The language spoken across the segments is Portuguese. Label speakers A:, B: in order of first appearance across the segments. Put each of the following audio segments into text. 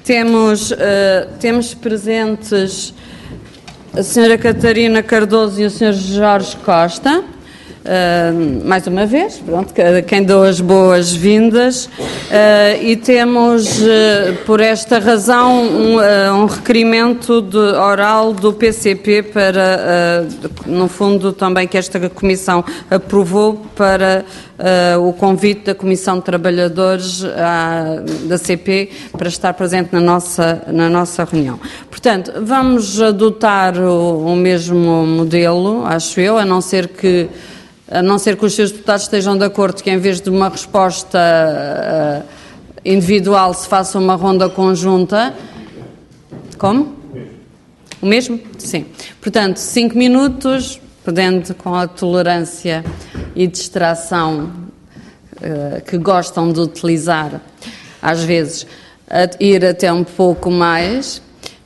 A: Temos presentes a Sra. Catarina Cardoso e o Sr. Jorge Costa. Mais uma vez, pronto, quem deu as boas-vindas, e temos, por esta razão, um requerimento oral do PCP para, no fundo, também que esta Comissão aprovou para o convite da Comissão de Trabalhadores da CP para estar presente na nossa reunião. Portanto, vamos adotar o mesmo modelo, acho eu, a não ser que os seus deputados estejam de acordo que, em vez de uma resposta individual, se faça uma ronda conjunta. Como? O mesmo? Sim. Portanto, 5 minutos, podendo, com a tolerância e distração que gostam de utilizar, às vezes, ir até um pouco mais.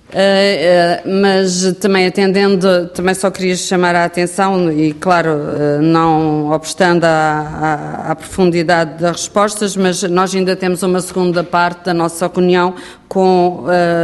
A: Mas também também só queria chamar a atenção e, claro, não obstando à profundidade das respostas, mas nós ainda temos uma segunda parte da nossa reunião com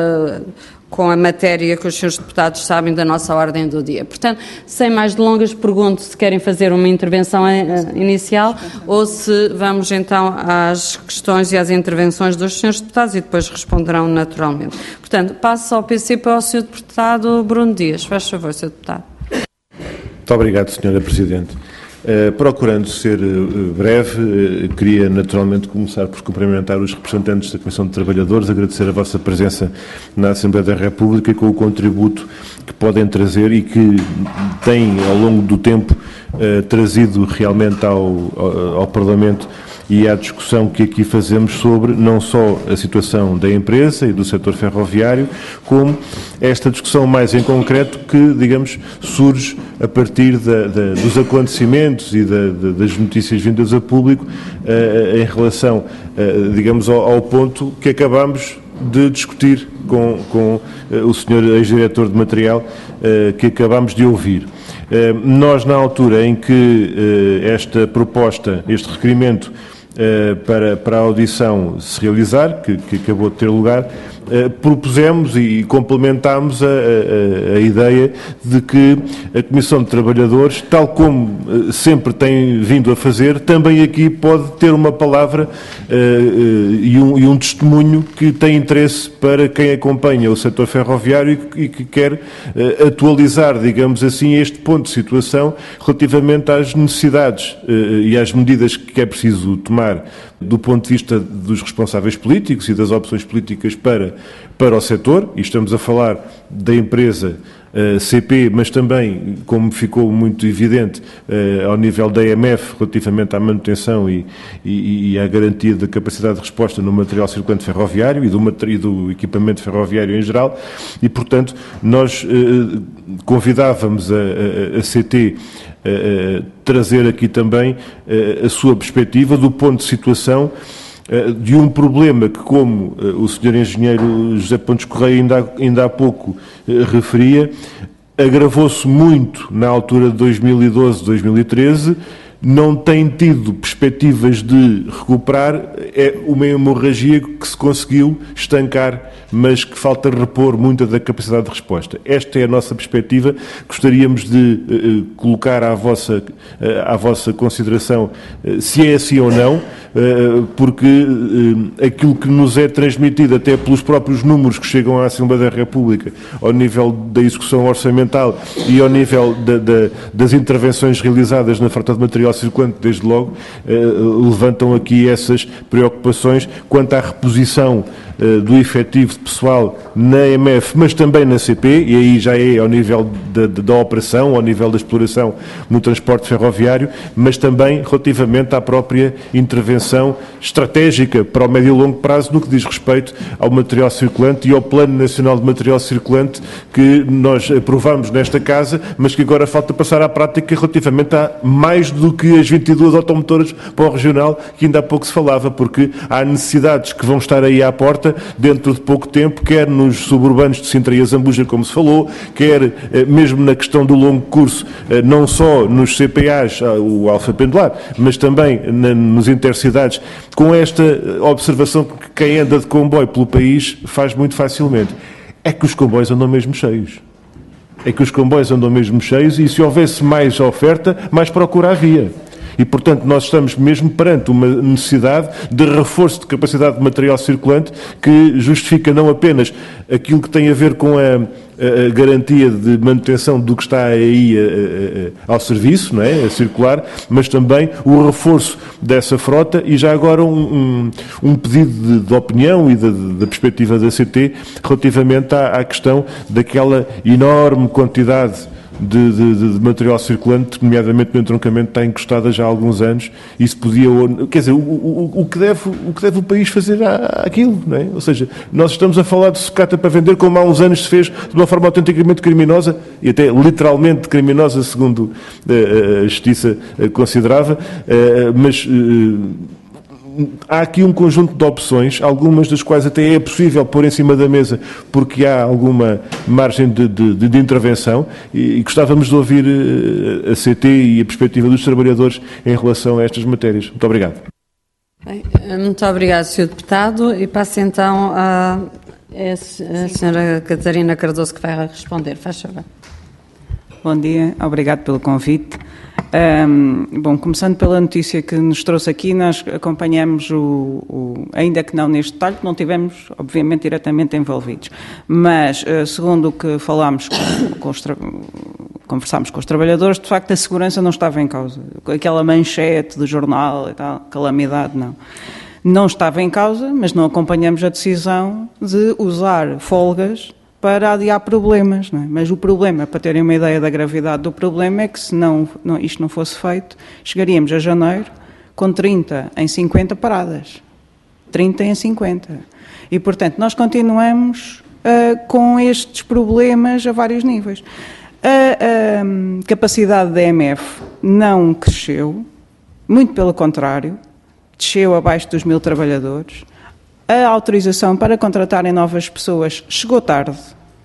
A: a matéria que os senhores deputados sabem da nossa ordem do dia. Portanto, sem mais delongas, pergunto se querem fazer uma intervenção inicial ou se vamos então às questões e às intervenções dos senhores deputados e depois responderão naturalmente. Portanto, passo ao PC para o Sr. Deputado Bruno Dias. Faz favor, Sr. Deputado.
B: Muito obrigado, Sra. Presidente. Procurando ser breve, queria naturalmente começar por cumprimentar os representantes da Comissão de Trabalhadores, agradecer a vossa presença na Assembleia da República e com o contributo que podem trazer e que têm, ao longo do tempo, trazido realmente ao Parlamento e à discussão que aqui fazemos sobre não só a situação da empresa e do setor ferroviário, como esta discussão mais em concreto que, digamos, surge a partir dos acontecimentos e das notícias vindas a público em relação, digamos, ao ponto que acabamos de discutir com o Sr. ex-diretor de material que acabamos de ouvir. Nós, na altura em que esta proposta, este requerimento para a audição se realizar, que acabou de ter lugar, propusemos e complementámos a ideia de que a Comissão de Trabalhadores, tal como sempre tem vindo a fazer, também aqui pode ter uma palavra e um testemunho que tem interesse para quem acompanha o setor ferroviário e que quer atualizar, digamos assim, este ponto de situação relativamente às necessidades e às medidas que é preciso tomar do ponto de vista dos responsáveis políticos e das opções políticas para o setor, e estamos a falar da empresa CP, mas também, como ficou muito evidente, ao nível da EMF, relativamente à manutenção e à garantia da capacidade de resposta no material circulante ferroviário e do equipamento ferroviário em geral, e, portanto, nós convidávamos a CT trazer aqui também a sua perspectiva do ponto de situação de um problema que, como o Sr. Engenheiro José Pontes Correia ainda há pouco referia, agravou-se muito na altura de 2012, 2013, não tem tido perspectivas de recuperar, é uma hemorragia que se conseguiu estancar, mas que falta repor muita da capacidade de resposta. Esta é a nossa perspectiva, gostaríamos de colocar à vossa consideração se é assim ou não, porque aquilo que nos é transmitido até pelos próprios números que chegam à Assembleia da República, ao nível da execução orçamental e ao nível das intervenções realizadas na frota de material circulante, desde logo, levantam aqui essas preocupações quanto à reposição do efetivo de pessoal na EMF, mas também na CP, e aí já é ao nível da operação, ao nível da exploração no transporte ferroviário, mas também relativamente à própria intervenção estratégica para o médio e longo prazo no que diz respeito ao material circulante e ao Plano Nacional de Material Circulante que nós aprovamos nesta Casa, mas que agora falta passar à prática relativamente a mais do que que as 22 automotoras para o regional que ainda há pouco se falava, porque há necessidades que vão estar aí à porta dentro de pouco tempo, quer nos suburbanos de Sintra e Azambuja, como se falou, quer mesmo na questão do longo curso, não só nos CPAs, o Alfa Pendular, mas também nos intercidades, com esta observação que quem anda de comboio pelo país faz muito facilmente. É que os comboios andam mesmo cheios. E se houvesse mais oferta, mais procura havia. E, portanto, nós estamos mesmo perante uma necessidade de reforço de capacidade de material circulante que justifica não apenas aquilo que tem a ver com a garantia de manutenção do que está aí ao serviço, não é? A circular, mas também o reforço dessa frota e já agora um pedido de opinião e da perspectiva da CT relativamente à questão daquela enorme quantidade de material circulante, nomeadamente no entroncamento, está encostada já há alguns anos e se podia... Quer dizer, o que deve o país fazer àquilo, não é? Ou seja, nós estamos a falar de sucata para vender como há uns anos se fez de uma forma autenticamente criminosa e até literalmente criminosa, segundo a Justiça considerava, mas... há aqui um conjunto de opções, algumas das quais até é possível pôr em cima da mesa porque há alguma margem de intervenção e gostávamos de ouvir a CT e a perspectiva dos trabalhadores em relação a estas matérias. Muito obrigado.
A: Bem, muito obrigado, Sr. Deputado. E passo então a Sra. Catarina Cardoso que vai responder. Faz favor.
C: Bom dia, obrigado pelo convite. Bom, começando pela notícia que nos trouxe aqui, nós acompanhamos ainda que não neste detalhe, não tivemos, obviamente, diretamente envolvidos, mas, segundo o que falámos, conversámos com os trabalhadores, de facto a segurança não estava em causa. Aquela manchete do jornal e tal, calamidade, não estava em causa, mas não acompanhamos a decisão de usar folgas para adiar problemas, não é? Mas o problema, para terem uma ideia da gravidade do problema, é que se isto não fosse feito, chegaríamos a janeiro com 30 em 50 paradas. 30 em 50. E, portanto, nós continuamos com estes problemas a vários níveis. A capacidade da EMF não cresceu, muito pelo contrário, desceu abaixo dos 1000 trabalhadores. A autorização para contratarem novas pessoas chegou tarde.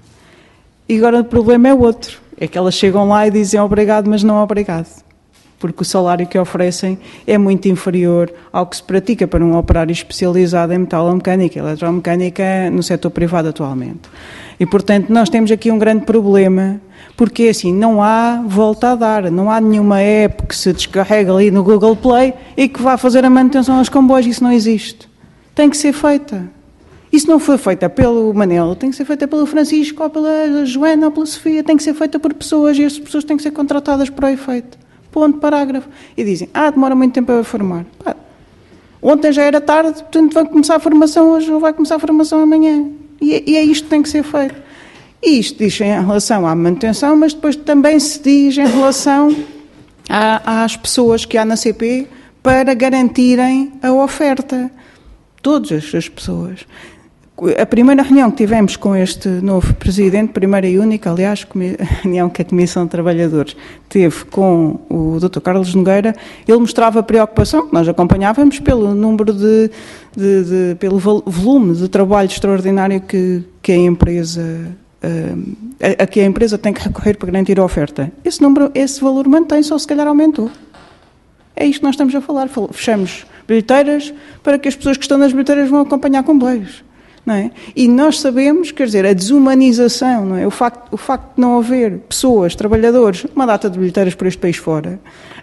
C: E agora o problema é outro. É que elas chegam lá e dizem obrigado, mas não obrigado. Porque o salário que oferecem é muito inferior ao que se pratica para um operário especializado em metalomecânica e eletromecânica no setor privado atualmente. E, portanto, nós temos aqui um grande problema, porque assim, não há volta a dar, não há nenhuma app que se descarrega ali no Google Play e que vá fazer a manutenção aos comboios, isso não existe. Tem que ser feita. E se não for feita pelo Manel, tem que ser feita pelo Francisco, ou pela Joana, ou pela Sofia, tem que ser feita por pessoas, e essas pessoas têm que ser contratadas para o efeito. Ponto, parágrafo. E dizem, demora muito tempo a formar. Ontem já era tarde, portanto vai começar a formação hoje, ou vai começar a formação amanhã. E é isto que tem que ser feito. E isto diz em relação à manutenção, mas depois também se diz em relação às pessoas que há na CP para garantirem a oferta. Todas as pessoas. A primeira reunião que tivemos com este novo presidente, primeira e única, aliás, a reunião que a Comissão de Trabalhadores teve com o Dr. Carlos Nogueira, ele mostrava preocupação, que nós acompanhávamos, pelo número pelo volume de trabalho extraordinário que a empresa tem que recorrer para garantir a oferta. Esse valor mantém-se ou se calhar aumentou. É isto que nós estamos a falar. Fechamos bilheteiras para que as pessoas que estão nas bilheteiras vão acompanhar comboios. Não é? E nós sabemos, quer dizer, a desumanização, não é? O facto de não haver pessoas, trabalhadores, uma data de bilheteiras por este país fora,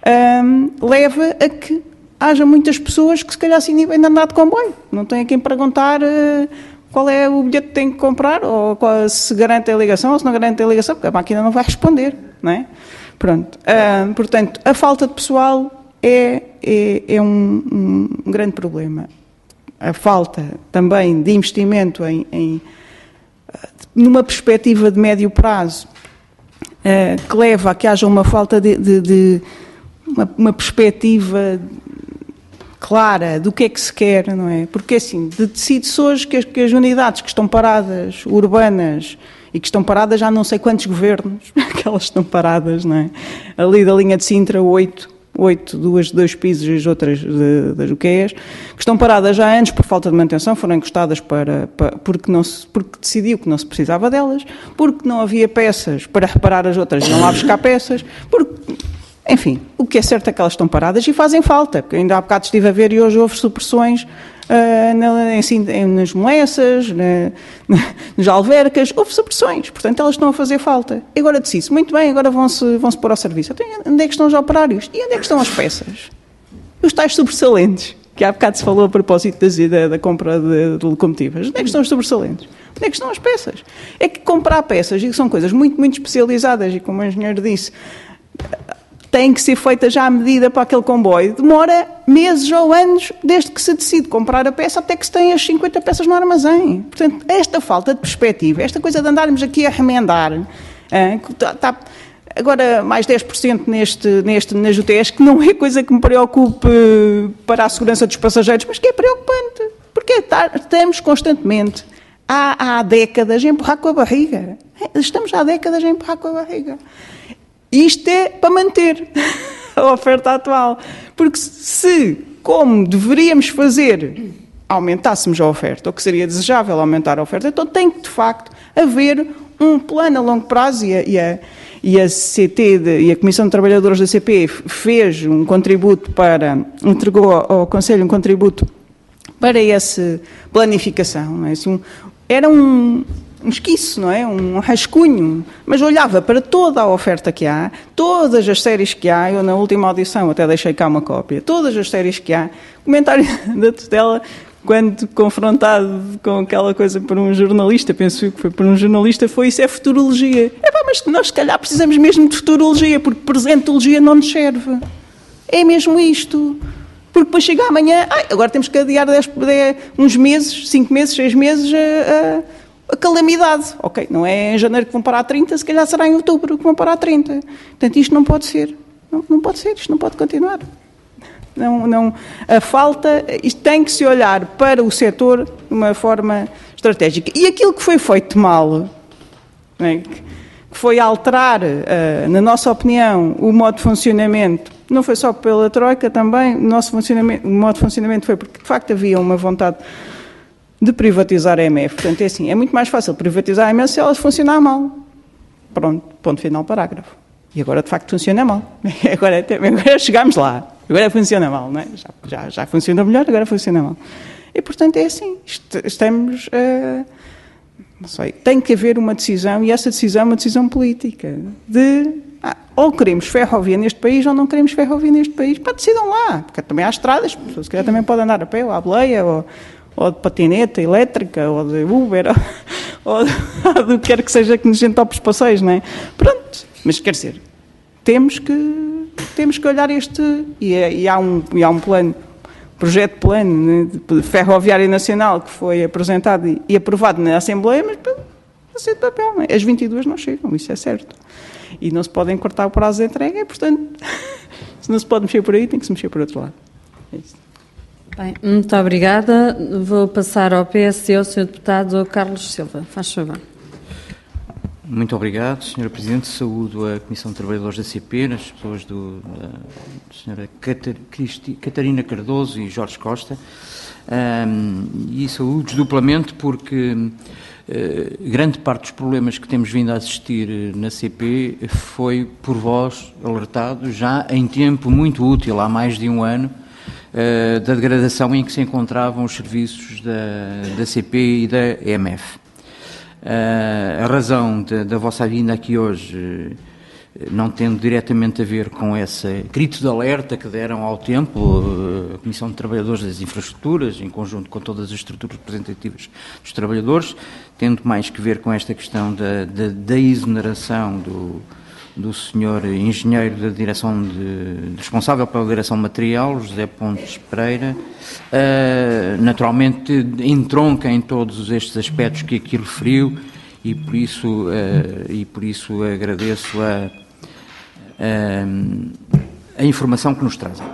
C: leva a que haja muitas pessoas que se calhar se inibem de andar de comboio. Não tem a quem perguntar qual é o bilhete que tem que comprar, ou se garante a ligação ou se não garante a ligação, porque a máquina não vai responder. Não é? Pronto. Portanto, a falta de pessoal é um grande problema. A falta também de investimento numa perspectiva de médio prazo, que leva a que haja uma falta de uma perspectiva clara do que é que se quer, não é? Porque assim, decide-se hoje que as unidades que estão paradas, urbanas, e que estão paradas já não sei quantos governos, que elas estão paradas, não é? Ali da linha de Sintra, 8, 8, dois pisos e as outras das UQEs, que estão paradas já há anos por falta de manutenção, foram encostadas porque decidiu que não se precisava delas, porque não havia peças para reparar as outras, iam lá buscar peças, enfim, o que é certo é que elas estão paradas e fazem falta, porque ainda há bocado estive a ver e hoje houve supressões nas moleças, nas alvercas, houve supressões, portanto elas estão a fazer falta. E agora disse-se, muito bem, agora vão-se pôr ao serviço. Então, onde é que estão os operários? E onde é que estão as peças? Os tais sobressalentes, que há bocado se falou a propósito da compra de locomotivas. Onde é que estão os sobressalentes? Onde é que estão as peças? É que comprar peças, e são coisas muito, muito especializadas, e como o engenheiro disse, tem que ser feita já à medida para aquele comboio. Demora meses ou anos desde que se decide comprar a peça até que se tem as 50 peças no armazém. Portanto, esta falta de perspectiva, esta coisa de andarmos aqui a remendar, agora mais 10% nas UTS, que não é coisa que me preocupe para a segurança dos passageiros, mas que é preocupante, porque estamos constantemente, há décadas, a empurrar com a barriga. Estamos há décadas a empurrar com a barriga. Isto é para manter a oferta atual. Porque se, como deveríamos fazer, aumentássemos a oferta, ou que seria desejável aumentar a oferta, então tem que, de facto, haver um plano a longo prazo e a Comissão de Trabalhadores da CP fez um contributo entregou ao Conselho um contributo para essa planificação. Não é? Assim, era um esquiço, não é? Um rascunho, mas olhava para toda a oferta que há, todas as séries que há, eu na última audição até deixei cá uma cópia, todas as séries que há, comentário da tutela, quando confrontado com aquela coisa por um jornalista, penso que foi por um jornalista, isso é futurologia. Mas nós se calhar precisamos mesmo de futurologia, porque presentologia não nos serve. É mesmo isto. Porque depois chega amanhã, agora temos que adiar uns meses, 5 meses, 6 meses, a calamidade. Ok, não é em janeiro que vão parar a 30, se calhar será em outubro que vão parar a 30. Portanto, isto não pode ser. Não pode ser, isto não pode continuar. A falta, isto tem que se olhar para o setor de uma forma estratégica. E aquilo que foi feito mal, não é, que foi alterar, na nossa opinião, o modo de funcionamento, não foi só pela Troika também, o modo de funcionamento foi porque, de facto, havia uma vontade de privatizar a EMF. Portanto, é assim, é muito mais fácil privatizar a EMF se ela funcionar mal. Pronto, ponto final, parágrafo. E agora, de facto, funciona mal. Agora chegámos lá. Agora funciona mal, não é? Já funciona melhor, agora funciona mal. E, portanto, é assim. Estamos... não sei. Tem que haver uma decisão, e essa decisão é uma decisão política. Ou queremos ferrovia neste país, ou não queremos ferrovia neste país. Decidam lá. Porque também há estradas. As pessoas, se calhar, também podem andar a pé, ou à boleia, ou de patineta elétrica, ou de Uber, ou do que quer que seja que nos entope os passeios, não é? Pronto. Mas, quer dizer, temos que olhar e há um plano, projeto de plano de ferroviária nacional que foi apresentado e aprovado na Assembleia, mas assim de papel, não é? As 22 não chegam, isso é certo. E não se podem cortar o prazo de entrega, e, portanto, se não se pode mexer por aí, tem que se mexer por outro lado. É isso.
A: Bem, muito obrigada. Vou passar ao PSD, ao Sr. Deputado Carlos Silva. Faz favor.
D: Muito obrigado, Sra. Presidente. Saúdo a Comissão de Trabalhadores da CP, as pessoas da Sra. Catarina Cardoso e Jorge Costa, e saúdo duplamente porque grande parte dos problemas que temos vindo a assistir na CP foi por vós alertado já em tempo muito útil, há mais de um ano, da degradação em que se encontravam os serviços da CP e da EMF. A razão da vossa vinda aqui hoje, não tendo diretamente a ver com esse grito de alerta que deram ao tempo, a Comissão de Trabalhadores das Infraestruturas, em conjunto com todas as estruturas representativas dos trabalhadores, tendo mais que ver com esta questão da exoneração do senhor engenheiro da direção responsável pela direção material, José Pontes Pereira, naturalmente entronca em todos estes aspectos que aqui referiu e por isso agradeço a informação que nos trazem.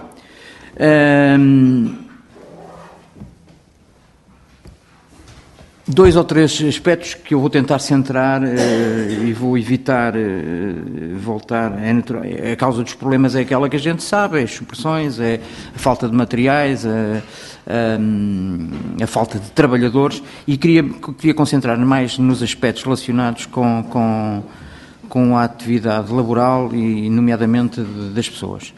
D: 2 ou 3 aspectos que eu vou tentar centrar e vou evitar voltar. A causa dos problemas é aquela que a gente sabe, é as supressões, é a falta de materiais, a falta de trabalhadores, e queria concentrar mais nos aspectos relacionados com a atividade laboral e nomeadamente das pessoas.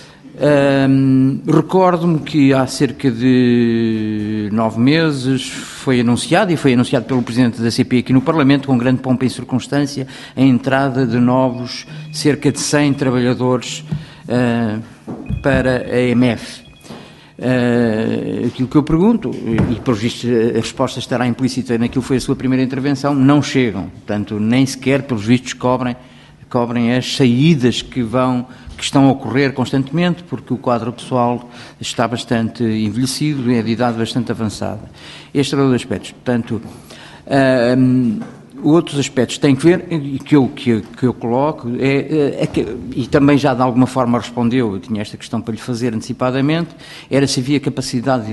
D: Recordo-me que há cerca de 9 meses foi anunciado pelo Presidente da CP aqui no Parlamento, com grande pompa e circunstância, a entrada de novos cerca de 100 trabalhadores para a EMF. Aquilo que eu pergunto, e por visto a resposta estará implícita naquilo que foi a sua primeira intervenção, não chegam, portanto nem sequer pelos vistos cobrem as saídas que estão a ocorrer constantemente, porque o quadro pessoal está bastante envelhecido e é de idade bastante avançada. Este é um dos aspectos. Portanto, outros aspectos têm que ver, e que eu coloco, e também já de alguma forma respondeu, eu tinha esta questão para lhe fazer antecipadamente, era se havia capacidade de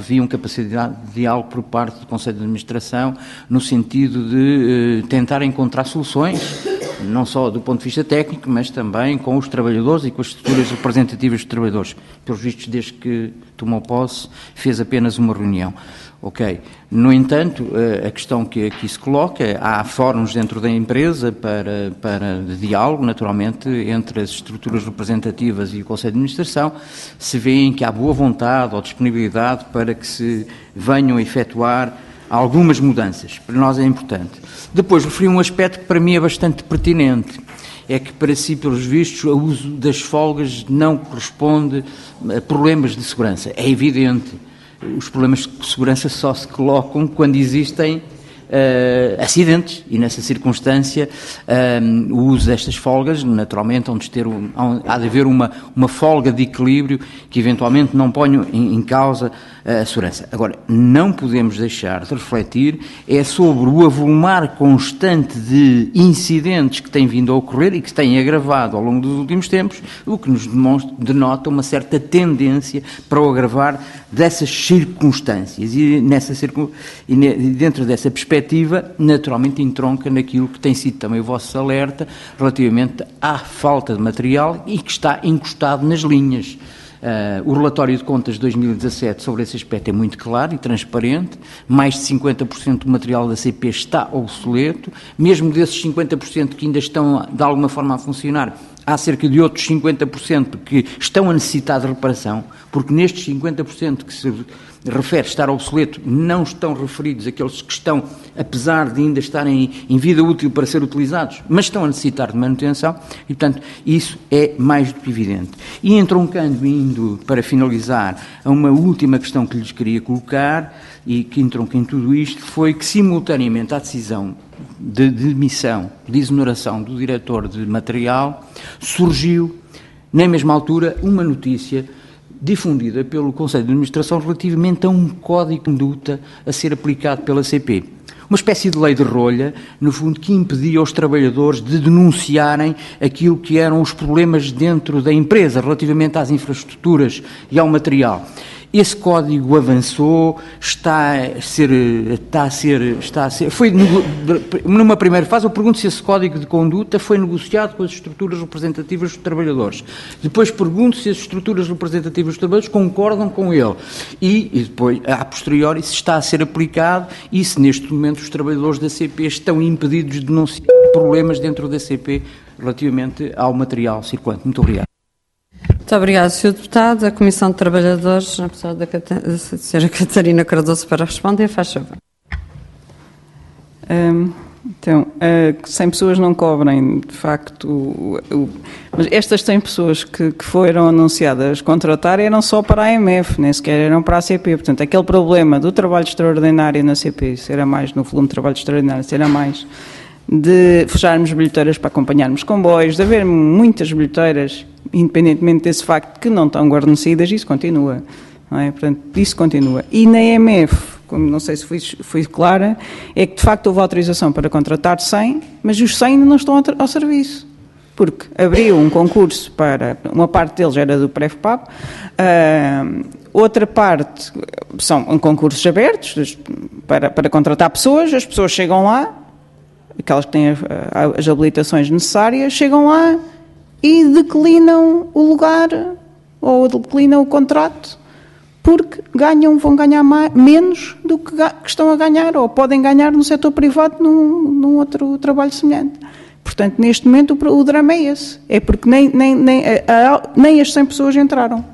D: diálogo por parte do Conselho de Administração, no sentido de tentar encontrar soluções, não só do ponto de vista técnico, mas também com os trabalhadores e com as estruturas representativas dos trabalhadores. Pelos vistos, desde que tomou posse, fez apenas uma reunião. Ok. No entanto, a questão que aqui se coloca, há fóruns dentro da empresa para diálogo, naturalmente, entre as estruturas representativas e o Conselho de Administração, se vêem que há boa vontade ou disponibilidade para que se venham a efetuar algumas mudanças. Para nós é importante. Depois, referi um aspecto que para mim é bastante pertinente. É que, para si, pelos vistos, o uso das folgas não corresponde a problemas de segurança. É evidente. Os problemas de segurança só se colocam quando existem acidentes, e nessa circunstância o uso destas folgas, naturalmente, há de haver uma folga de equilíbrio que eventualmente não ponha em causa a segurança. Agora, não podemos deixar de refletir sobre o avolumar constante de incidentes que têm vindo a ocorrer e que se têm agravado ao longo dos últimos tempos, o que nos denota uma certa tendência para o agravar dessas circunstâncias, e dentro dessa perspectiva, naturalmente entronca naquilo que tem sido também o vosso alerta relativamente à falta de material e que está encostado nas linhas. O relatório de contas de 2017 sobre esse aspecto é muito claro e transparente. Mais de 50% do material da CP está obsoleto. Mesmo desses 50% que ainda estão de alguma forma a funcionar, há cerca de outros 50% que estão a necessitar de reparação, porque nestes 50% que se refere estar obsoleto, não estão referidos aqueles que estão, apesar de ainda estarem em vida útil para ser utilizados, mas estão a necessitar de manutenção, e portanto isso é mais do que evidente. E entroncando, indo para finalizar, a uma última questão que lhes queria colocar, e que entronca em tudo isto, foi que simultaneamente à decisão de demissão, de exoneração do diretor de material, surgiu, na mesma altura, uma notícia difundida pelo Conselho de Administração relativamente a um código de conduta a ser aplicado pela CP. Uma espécie de lei de rolha, no fundo, que impedia aos trabalhadores de denunciarem aquilo que eram os problemas dentro da empresa, relativamente às infraestruturas e ao material. Esse código avançou, foi numa primeira fase. Eu pergunto se esse código de conduta foi negociado com as estruturas representativas dos trabalhadores. Depois pergunto se as estruturas representativas dos trabalhadores concordam com ele. E depois, a posteriori, se está a ser aplicado e se neste momento os trabalhadores da CP estão impedidos de denunciar problemas dentro da CP relativamente ao material circulante. Muito obrigado.
A: Muito obrigada, Sr. Deputado. A Comissão de Trabalhadores, a pessoa da Sra. Catarina Cardoso, para responder, faz favor.
C: Então, 100 pessoas não cobrem, de facto, mas estas 100 pessoas que foram anunciadas contratar eram só para a AMF, nem sequer eram para a CP. Portanto, aquele problema do trabalho extraordinário na CP, se era mais no volume de trabalho extraordinário, se era mais de fecharmos bilheteiras para acompanharmos comboios, de haver muitas bilheteiras, independentemente desse facto que não estão guarnecidas, isso continua. Não é? Portanto, isso continua. E na EMF, como não sei se fui clara, é que de facto houve autorização para contratar 100, mas os 100 ainda não estão ao serviço. Porque abriu um concurso para, uma parte deles era do PREFPAP, Outra parte são concursos abertos para contratar pessoas, as pessoas chegam lá, aquelas que têm as habilitações necessárias, chegam lá e declinam o lugar ou declinam o contrato porque vão ganhar menos do que estão a ganhar ou podem ganhar no setor privado num outro trabalho semelhante. Portanto, neste momento o drama é esse. É porque nem as 100 pessoas entraram.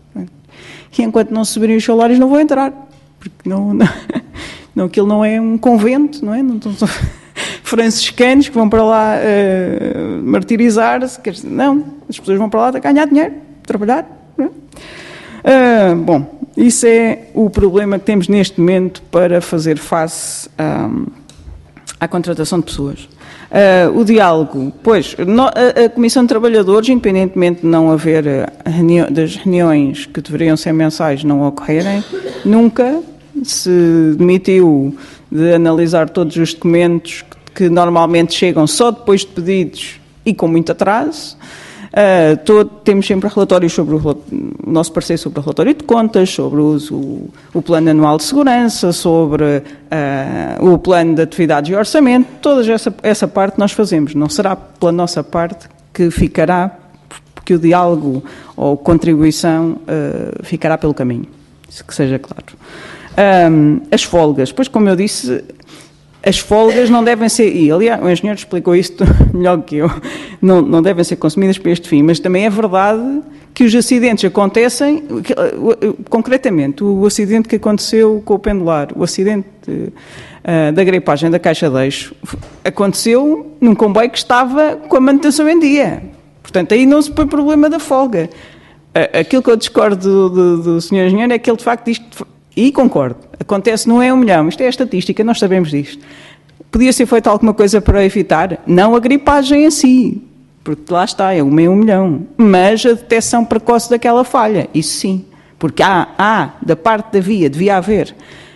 C: E enquanto não subirem os salários não vão entrar. Porque aquilo não é um convento, não é? Não são franciscanos que vão para lá martirizar-se. Não, as pessoas vão para lá ganhar dinheiro, trabalhar. Não é? Bom, isso é o problema que temos neste momento para fazer face à contratação de pessoas. O diálogo, pois, a Comissão de Trabalhadores, independentemente de não haver das reuniões que deveriam ser mensais não ocorrerem, nunca se demitiu de analisar todos os documentos que normalmente chegam só depois de pedidos e com muito atraso. Temos sempre relatórios sobre o nosso parecer sobre o relatório de contas, sobre o plano anual de segurança, sobre o plano de atividades e orçamento. Toda essa parte nós fazemos. Não será pela nossa parte que ficará, porque o diálogo ou contribuição ficará pelo caminho. Isso que seja claro. As folgas. Pois, como eu disse, as folgas não devem ser, e aliás o engenheiro explicou isto melhor que eu, não devem ser consumidas para este fim, mas também é verdade que os acidentes acontecem, concretamente o acidente que aconteceu com o pendular, o acidente da gripagem da caixa de eixo, aconteceu num comboio que estava com a manutenção em dia. Portanto, aí não se põe problema da folga. Aquilo que eu discordo do Sr. Engenheiro é que ele de facto diz que, e concordo, acontece não é 1 milhão, isto é a estatística, nós sabemos disto. Podia ser feita alguma coisa para evitar? Não a gripagem em si, porque lá está, é 1 milhão, mas a detecção precoce daquela falha, isso sim, porque da parte da via devia haver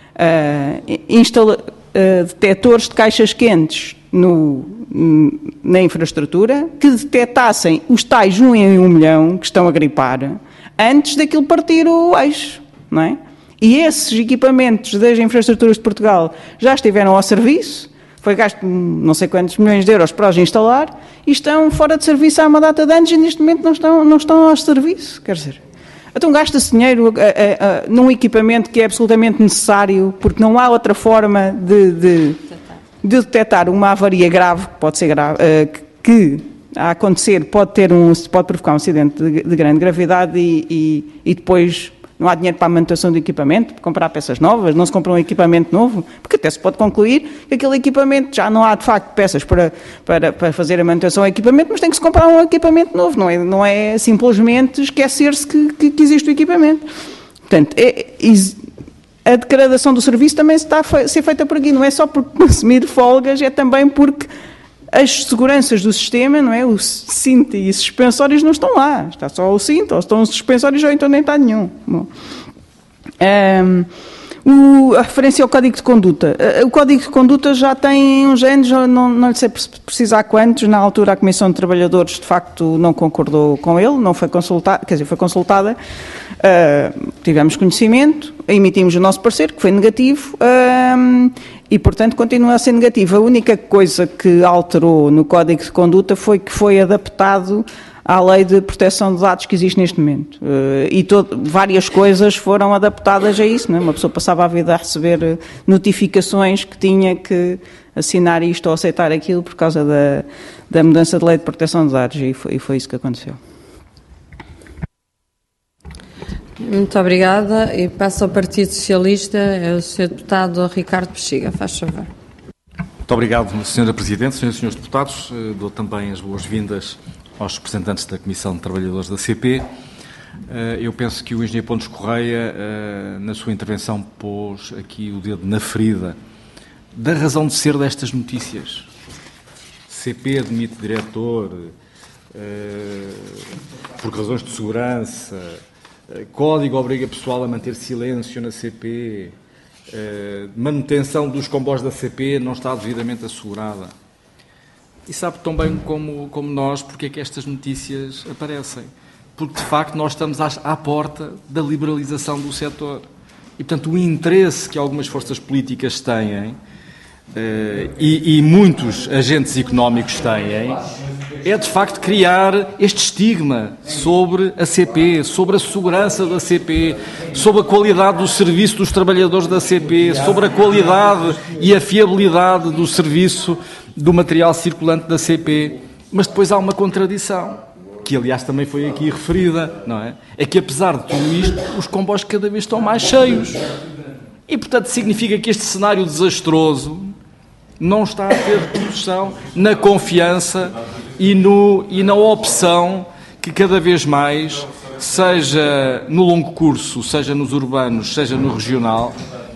C: detectores de caixas quentes na infraestrutura que detectassem os tais 1 em 1 milhão que estão a gripar antes daquilo partir o eixo, não é? E esses equipamentos das infraestruturas de Portugal já estiveram ao serviço, foi gasto não sei quantos milhões de euros para os instalar, e estão fora de serviço há uma data de anos e neste momento não estão ao serviço. Quer dizer, então gasta-se dinheiro num equipamento que é absolutamente necessário, porque não há outra forma de detectar uma avaria grave, pode ser grave, que a acontecer pode provocar um acidente de grande gravidade e depois não há dinheiro para a manutenção do equipamento, para comprar peças novas, não se compra um equipamento novo, porque até se pode concluir que aquele equipamento já não há de facto peças para fazer a manutenção ao equipamento, mas tem que se comprar um equipamento novo, não é simplesmente esquecer-se que existe o equipamento. Portanto, a degradação do serviço também está a ser feita por aqui, não é só por consumir folgas, é também porque as seguranças do sistema, não é? O cinto e os suspensórios não estão lá. Está só o cinto, ou estão os suspensórios, ou então nem está nenhum. Bom. A referência ao Código de Conduta. O Código de Conduta já tem uns anos, não lhe sei precisar quantos, na altura a Comissão de Trabalhadores de facto não concordou com ele, não foi consultada, quer dizer, foi consultada, tivemos conhecimento, emitimos o nosso parecer, que foi negativo, e, portanto, continua a ser negativo. A única coisa que alterou no Código de Conduta foi que foi adaptado à lei de proteção de dados que existe neste momento. Várias coisas foram adaptadas a isso, não é? Uma pessoa passava a vida a receber notificações que tinha que assinar isto ou aceitar aquilo por causa da mudança de lei de proteção de dados, e foi isso que aconteceu.
A: Muito obrigada. E passo ao Partido Socialista, é o Sr. Deputado Ricardo Bexiga. Faz favor.
E: Muito obrigado, Sra. Presidente. Senhoras e senhores deputados, dou também as boas-vindas aos representantes da Comissão de Trabalhadores da CP. Eu penso que o engenheiro Pontes Correia, na sua intervenção, pôs aqui o dedo na ferida da razão de ser destas notícias. CP admite diretor por razões de segurança, Código obriga pessoal a manter silêncio na CP, manutenção dos comboios da CP não está devidamente assegurada. E sabe tão bem como nós porque é que estas notícias aparecem. porque de facto nós estamos à porta da liberalização do setor. E, portanto, o interesse que algumas forças políticas têm e muitos agentes económicos têm é, de facto, criar este estigma sobre a CP, sobre a segurança da CP, sobre a qualidade do serviço dos trabalhadores da CP, sobre a qualidade e a fiabilidade do serviço do material circulante da CP. Mas depois há uma contradição, que aliás também foi aqui referida, não é? É que apesar de tudo isto, os comboios cada vez estão mais cheios. E, portanto, significa que este cenário desastroso não está a ter repercussão na confiança e na opção que cada vez mais, seja no longo curso, seja nos urbanos, seja no regional,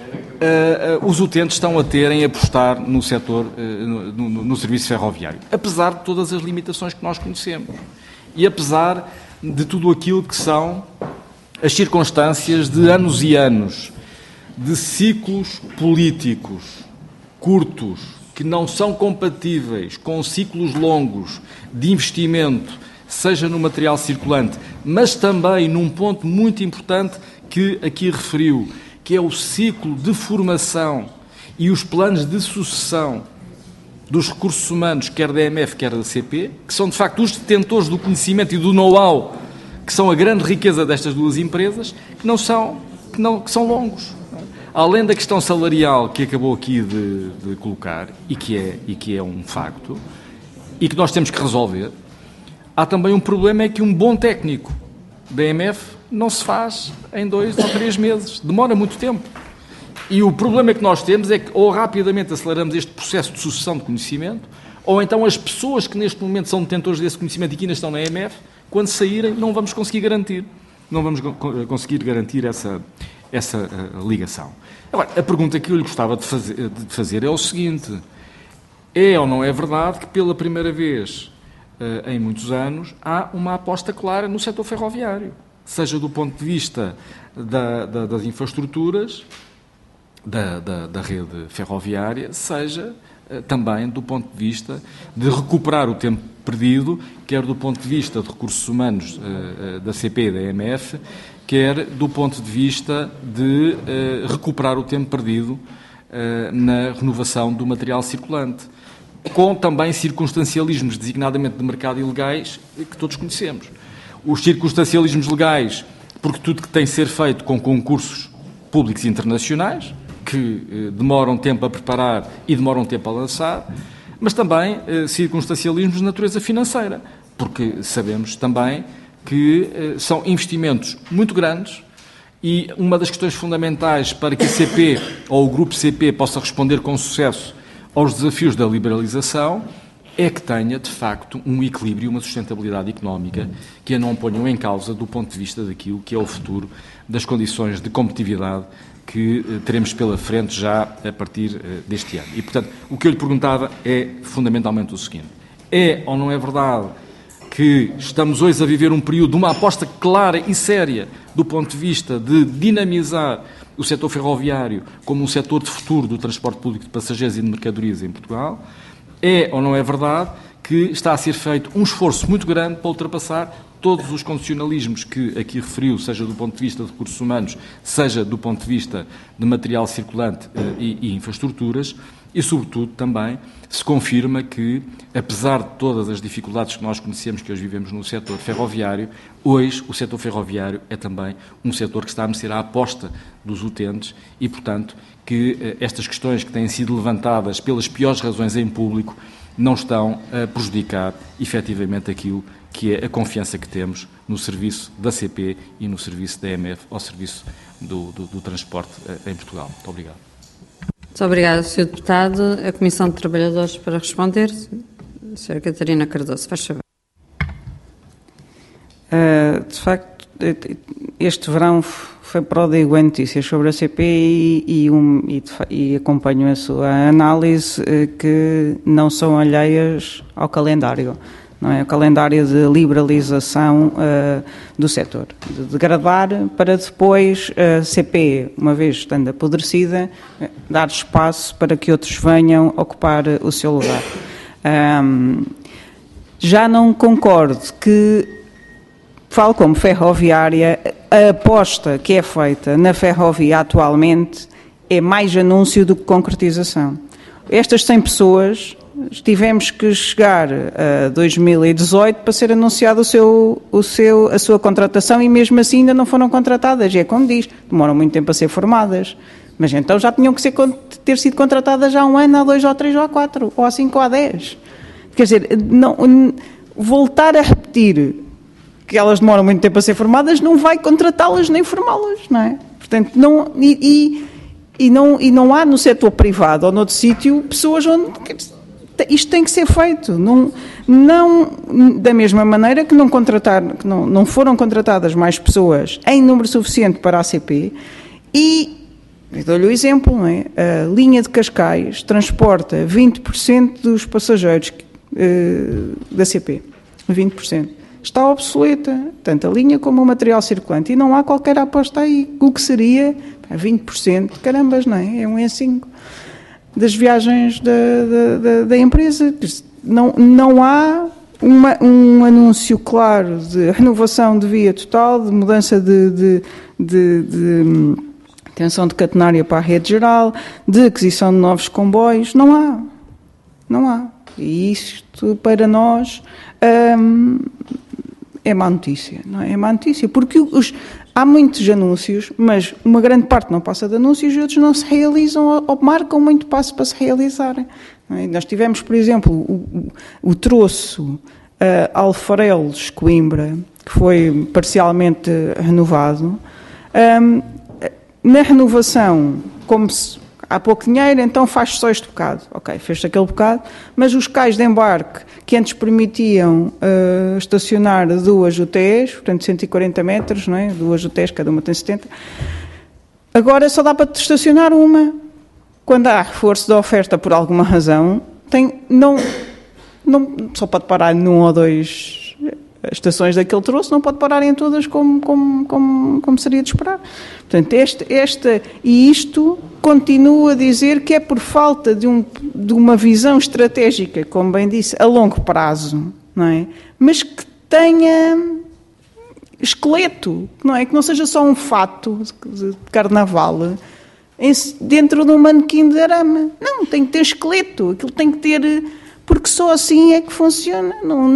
E: os utentes estão a ter em apostar no setor, no serviço ferroviário. Apesar de todas as limitações que nós conhecemos. E apesar de tudo aquilo que são as circunstâncias de anos e anos, de ciclos políticos curtos, que não são compatíveis com ciclos longos de investimento, seja no material circulante, mas também num ponto muito importante que aqui referiu, que é o ciclo de formação e os planos de sucessão dos recursos humanos, quer da EMF, quer da CP, que são de facto os detentores do conhecimento e do know-how, que são a grande riqueza destas duas empresas, que são longos. Além da questão salarial que acabou aqui de colocar, e que é um facto, e que nós temos que resolver, há também um problema, é que um bom técnico da EMF não se faz em 2 ou 3 meses, demora muito tempo. E o problema que nós temos é que ou rapidamente aceleramos este processo de sucessão de conhecimento, ou então as pessoas que neste momento são detentores desse conhecimento e que ainda estão na EMF, quando saírem não vamos conseguir garantir. Não vamos conseguir garantir essa ligação. Agora, a pergunta que eu lhe gostava de fazer é o seguinte: é ou não é verdade que pela primeira vez em muitos anos há uma aposta clara no setor ferroviário, seja do ponto de vista das infraestruturas, da rede ferroviária, seja também do ponto de vista de recuperar o tempo perdido, quer do ponto de vista de recursos humanos da CP e da EMF, quer do ponto de vista de recuperar o tempo perdido na renovação do material circulante, com também circunstancialismos, designadamente de mercado ilegais, que todos conhecemos. Os circunstancialismos legais, porque tudo que tem de ser feito com concursos públicos internacionais, que demoram tempo a preparar e demoram tempo a lançar, mas também circunstancialismos de natureza financeira, porque sabemos também que são investimentos muito grandes e uma das questões fundamentais para que a CP ou o Grupo CP possa responder com sucesso aos desafios da liberalização é que tenha, de facto, um equilíbrio e uma sustentabilidade económica que a não ponham em causa do ponto de vista daquilo que é o futuro das condições de competitividade que teremos pela frente já a partir deste ano. E, portanto, o que eu lhe perguntava é fundamentalmente o seguinte: é ou não é verdade que estamos hoje a viver um período de uma aposta clara e séria do ponto de vista de dinamizar o setor ferroviário como um setor de futuro do transporte público de passageiros e de mercadorias em Portugal? É ou não é verdade que está a ser feito um esforço muito grande para ultrapassar todos os condicionalismos que aqui referiu, seja do ponto de vista de recursos humanos, seja do ponto de vista de material circulante e infraestruturas, e, sobretudo, também se confirma que, apesar de todas as dificuldades que nós conhecemos que hoje vivemos no setor ferroviário, hoje o setor ferroviário é também um setor que está a merecer a aposta dos utentes e, portanto, que estas questões que têm sido levantadas pelas piores razões em público não estão a prejudicar, efetivamente, aquilo que é a confiança que temos no serviço da CP e no serviço da EMF, ao serviço do transporte em Portugal. Muito obrigado.
A: Muito obrigada, Sr. Deputado. A Comissão de Trabalhadores para responder. Sra. Catarina Cardoso, faz favor.
C: De facto, este verão foi pródigo em notícias sobre a CP e acompanho a sua análise, que não são alheias ao calendário. Não é? O calendário de liberalização do setor, de degradar para depois a CP, uma vez estando apodrecida, dar espaço para que outros venham ocupar o seu lugar. Já não concordo que falo como ferroviária, a aposta que é feita na ferrovia atualmente é mais anúncio do que concretização. Estas 100 pessoas, tivemos que chegar a 2018 para ser anunciado a sua contratação e mesmo assim ainda não foram contratadas. E é como diz, demoram muito tempo a ser formadas. Mas então já tinham que ter sido contratadas há 1 ano, há 2, ou 3, ou há 4, ou há 5, ou há 10. Quer dizer, voltar a repetir que elas demoram muito tempo a ser formadas não vai contratá-las nem formá-las, não é? Portanto, não há no setor privado ou noutro sítio pessoas onde isto tem que ser feito. Não da mesma maneira que não foram contratadas mais pessoas em número suficiente para a ACP e dou-lhe o exemplo, não é? A linha de Cascais transporta 20% dos passageiros da CP. 20%. Está obsoleta, tanto a linha como o material circulante, e não há qualquer aposta aí. O que seria 20%, carambas, não é? É 1 em 5 das viagens da empresa. Não há um anúncio claro de renovação de via total, de mudança de tensão de catenária para a rede geral, de aquisição de novos comboios. Não há. E isto, para nós, é má notícia, não é? É má notícia, porque há muitos anúncios, mas uma grande parte não passa de anúncios e outros não se realizam ou marcam muito passo para se realizarem. Não é? Nós tivemos, por exemplo, o troço Alfarelos-Coimbra, que foi parcialmente renovado. Na renovação, como há pouco dinheiro, então faz só este bocado. Ok, fez-se aquele bocado, mas os cais de embarque que antes permitiam estacionar 2 UTEs, portanto 140 metros, não é? 2 UTEs, cada uma tem 70, agora só dá para estacionar uma. Quando há reforço da oferta por alguma razão, só pode parar num ou 2 estações daquele troço, não pode parar em todas como seria de esperar. Portanto, isto continua a dizer que é por falta de uma visão estratégica, como bem disse, a longo prazo, não é? Mas que tenha esqueleto, não é? Que não seja só um fato de carnaval dentro de um manequim de arame. Não, tem que ter esqueleto, aquilo tem que ter, porque só assim é que funciona.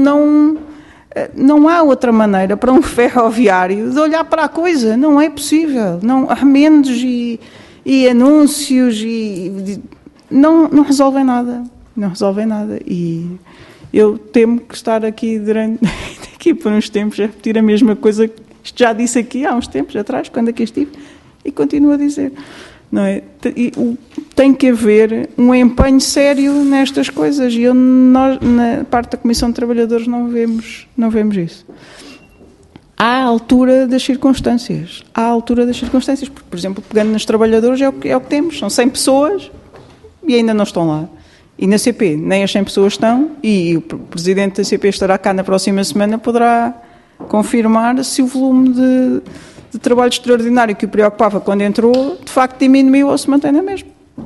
C: Não há outra maneira para um ferroviário de olhar para a coisa, não é possível. Não, remendos e anúncios não resolvem nada. Não resolvem nada. E eu temo que estar aqui daqui por uns tempos a repetir a mesma coisa que já disse aqui há uns tempos atrás, quando aqui estive, e continuo a dizer. Não é? Tem que haver um empenho sério nestas coisas e nós, na parte da Comissão de Trabalhadores, não vemos isso. À altura das circunstâncias. Porque, por exemplo, pegando nos trabalhadores é o que temos. São 100 pessoas e ainda não estão lá. E na CP nem as 100 pessoas estão e o Presidente da CP estará cá na próxima semana, poderá confirmar se o volume de trabalho extraordinário que o preocupava quando entrou, de facto diminuiu ou se mantém na mesma.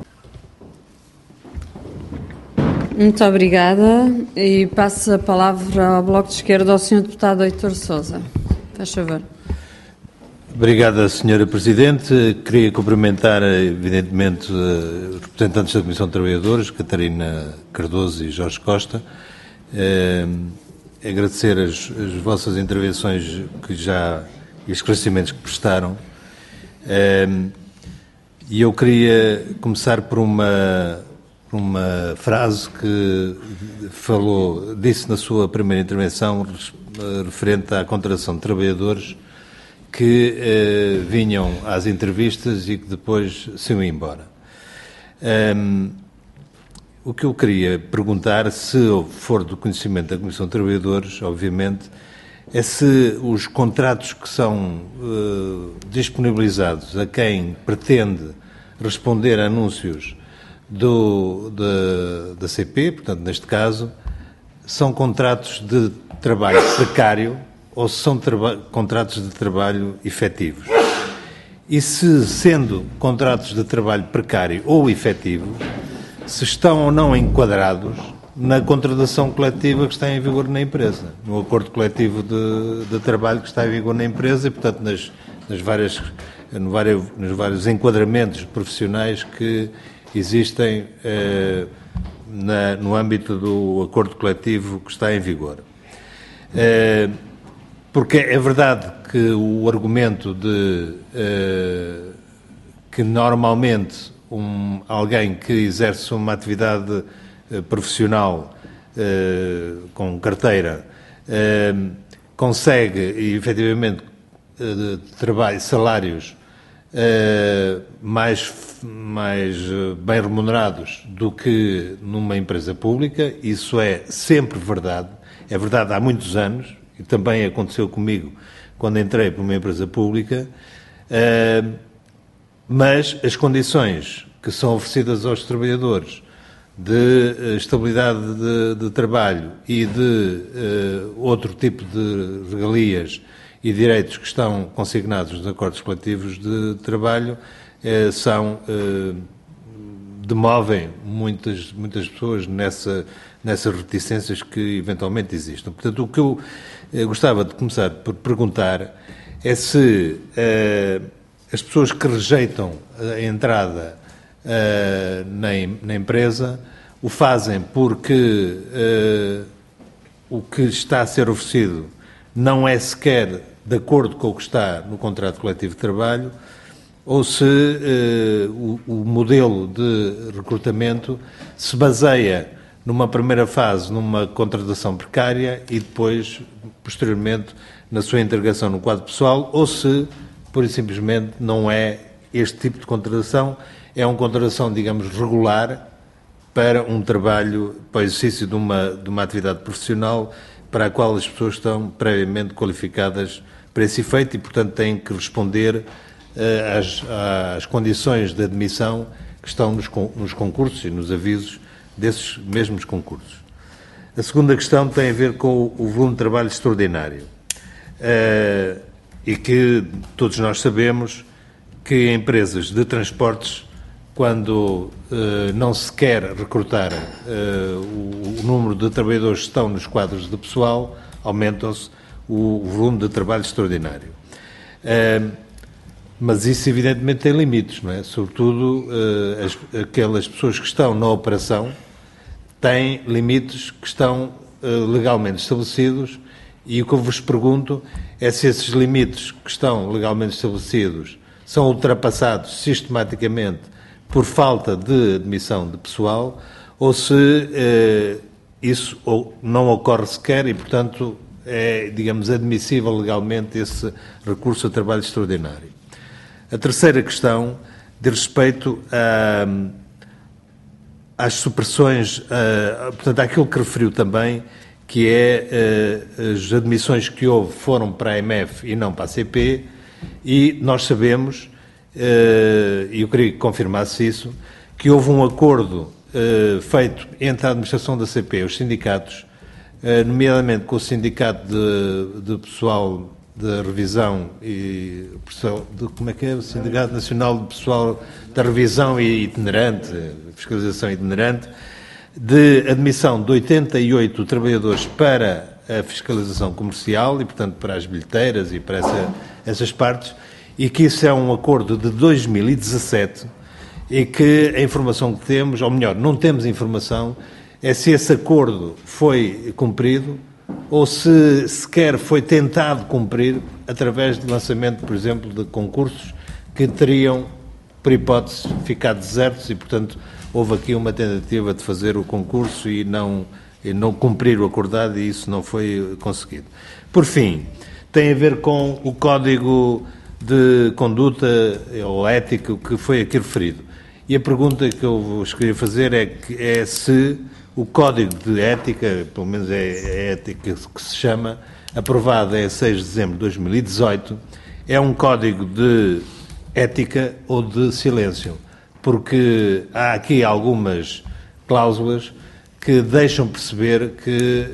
A: Muito obrigada. E passo a palavra ao Bloco de Esquerda ao Sr. Deputado Heitor Sousa. Faz favor.
F: Obrigada, Sra. Presidente. Queria cumprimentar, evidentemente, os representantes da Comissão de Trabalhadores, Catarina Cardoso e Jorge Costa. Agradecer as vossas intervenções e esclarecimentos que prestaram. E eu queria começar por uma frase que disse na sua primeira intervenção, referente à contratação de trabalhadores que vinham às entrevistas e que depois se iam embora. O que eu queria perguntar, se for do conhecimento da Comissão de Trabalhadores, obviamente, é se os contratos que são disponibilizados a quem pretende responder a anúncios da CP, portanto, neste caso, são contratos de trabalho precário ou se são contratos de trabalho efetivos. E se, sendo contratos de trabalho precário ou efetivo, se estão ou não enquadrados na contratação coletiva que está em vigor na empresa, no acordo coletivo de trabalho que está em vigor na empresa e, portanto, nos vários enquadramentos profissionais que existem no âmbito do acordo coletivo que está em vigor. Porque é verdade que o argumento de que normalmente alguém que exerce uma atividade profissional com carteira consegue, efetivamente, salários mais bem remunerados do que numa empresa pública. Isso é sempre verdade. É verdade há muitos anos, e também aconteceu comigo quando entrei para uma empresa pública, mas as condições que são oferecidas aos trabalhadores de estabilidade de trabalho e de outro tipo de regalias e direitos que estão consignados nos acordos coletivos de trabalho demovem muitas pessoas nessas reticências que eventualmente existem. Portanto, o que eu gostava de começar por perguntar é se as pessoas que rejeitam a entrada na empresa o fazem porque o que está a ser oferecido não é sequer de acordo com o que está no contrato coletivo de trabalho, ou se o modelo de recrutamento se baseia numa primeira fase numa contratação precária e depois, posteriormente, na sua integração no quadro pessoal, ou se, pura e simplesmente, não é este tipo de contratação, é uma contratação, digamos, regular para um trabalho, para o exercício de uma atividade profissional para a qual as pessoas estão previamente qualificadas para esse efeito e, portanto, têm que responder às condições de admissão que estão nos concursos e nos avisos desses mesmos concursos. A segunda questão tem a ver com o volume de trabalho extraordinário e que todos nós sabemos que empresas de transportes, quando não se quer recrutar o número de trabalhadores que estão nos quadros de pessoal, aumentam-se o volume de trabalho extraordinário. Mas isso, evidentemente, tem limites, não é? Sobretudo, aquelas pessoas que estão na operação têm limites que estão legalmente estabelecidos e o que eu vos pergunto é se esses limites que estão legalmente estabelecidos são ultrapassados sistematicamente por falta de admissão de pessoal ou se isso não ocorre sequer e, portanto, é, digamos, admissível legalmente esse recurso a trabalho extraordinário. A terceira questão diz respeito às supressões, portanto, àquilo que referiu também, que é as admissões que houve foram para a AMF e não para a CP, e nós sabemos, e eu queria que confirmasse isso, que houve um acordo feito entre a administração da CP e os sindicatos, nomeadamente com o Sindicato de Pessoal de Revisão e como é que é? O Sindicato Nacional de Pessoal da Revisão e Itinerante, Fiscalização Itinerante, de admissão de 88 trabalhadores para a fiscalização comercial e, portanto, para as bilheteiras e para essas partes, e que isso é um acordo de 2017 e que a informação que temos, ou melhor, não temos informação, é se esse acordo foi cumprido ou se sequer foi tentado cumprir através do lançamento, por exemplo, de concursos que teriam, por hipótese, ficado desertos e, portanto, houve aqui uma tentativa de fazer o concurso e não cumprir o acordado e isso não foi conseguido. Por fim, tem a ver com o Código de Conduta ou Ética que foi aqui referido. E a pergunta que eu vos queria fazer é se o Código de Ética, pelo menos é a ética que se chama, aprovado em 6 de dezembro de 2018, é um código de ética ou de silêncio, porque há aqui algumas cláusulas que deixam perceber que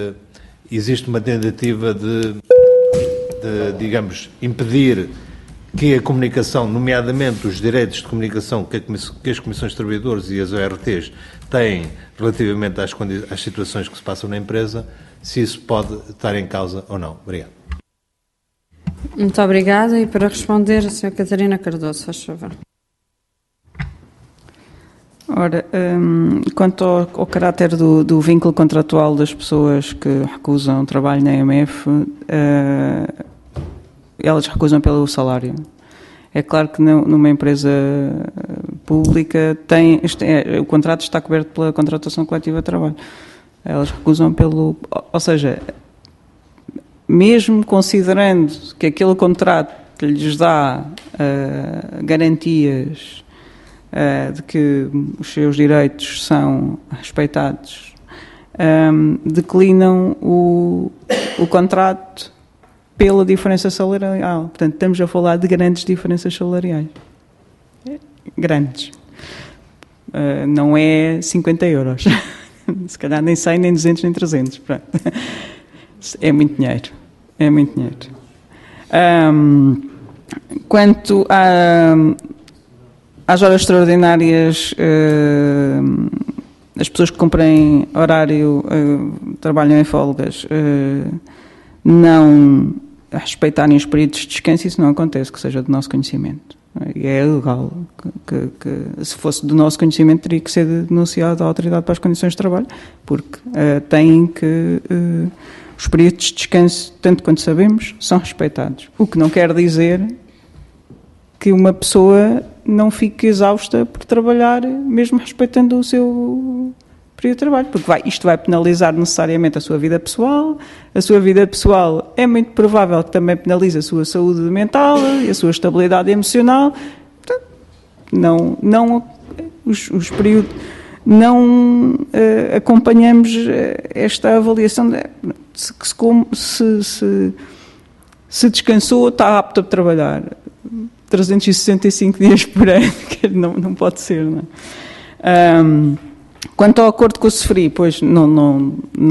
F: existe uma tentativa de, digamos, impedir que a comunicação, nomeadamente os direitos de comunicação que as comissões de trabalhadores e as ORTs têm relativamente às situações que se passam na empresa, se isso pode estar em causa ou não. Obrigado.
A: Muito obrigada. E para responder, a Sra. Catarina Cardoso, faz favor.
C: Ora, quanto ao caráter do vínculo contratual das pessoas que recusam trabalho na EMF, elas recusam pelo salário. É claro que numa empresa pública o contrato está coberto pela contratação coletiva de trabalho. Elas recusam ou seja, mesmo considerando que aquele contrato lhes dá garantias de que os seus direitos são respeitados, declinam o contrato pela diferença salarial. Portanto, estamos a falar de grandes diferenças salariais. Grandes. Não é 50 euros. Se calhar nem 100, nem 200, nem 300. Pronto. É muito dinheiro. É muito dinheiro. Quanto às horas extraordinárias, as pessoas que cumprem horário, trabalham em folgas, não respeitarem os períodos de descanso, isso não acontece, que seja do nosso conhecimento. E é ilegal. Se fosse do nosso conhecimento, teria que ser denunciado à Autoridade para as Condições de Trabalho, porque têm que... os períodos de descanso, tanto quanto sabemos, são respeitados. O que não quer dizer que uma pessoa não fique exausta por trabalhar, mesmo respeitando o seu período de trabalho, porque isto vai penalizar necessariamente a sua vida pessoal. A sua vida pessoal é muito provável que também penalize a sua saúde mental e a sua estabilidade emocional. Portanto, os períodos... Não acompanhamos esta avaliação de se descansou, está apto a trabalhar 365 dias por ano, que não pode ser, não é? Quanto ao acordo com o SEFRI, pois não,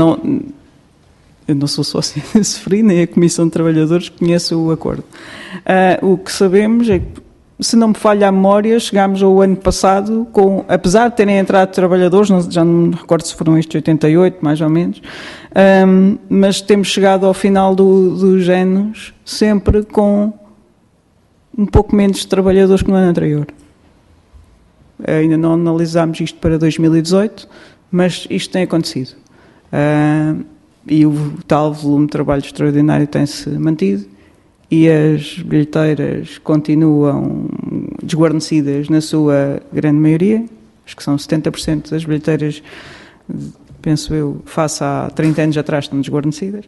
C: eu não sou sócio da SEFRI, nem a Comissão de Trabalhadores, conheço o acordo. O que sabemos é que, se não me falha a memória, chegámos ao ano passado, apesar de terem entrado trabalhadores, já não me recordo se foram estes 88, mais ou menos, mas temos chegado ao final dos anos sempre com um pouco menos de trabalhadores que no ano anterior. Ainda não analisámos isto para 2018, mas isto tem acontecido. E o tal volume de trabalho extraordinário tem-se mantido. E as bilheteiras continuam desguarnecidas na sua grande maioria. Acho que são 70% das bilheteiras, penso eu, face a 30 anos atrás, estão desguarnecidas.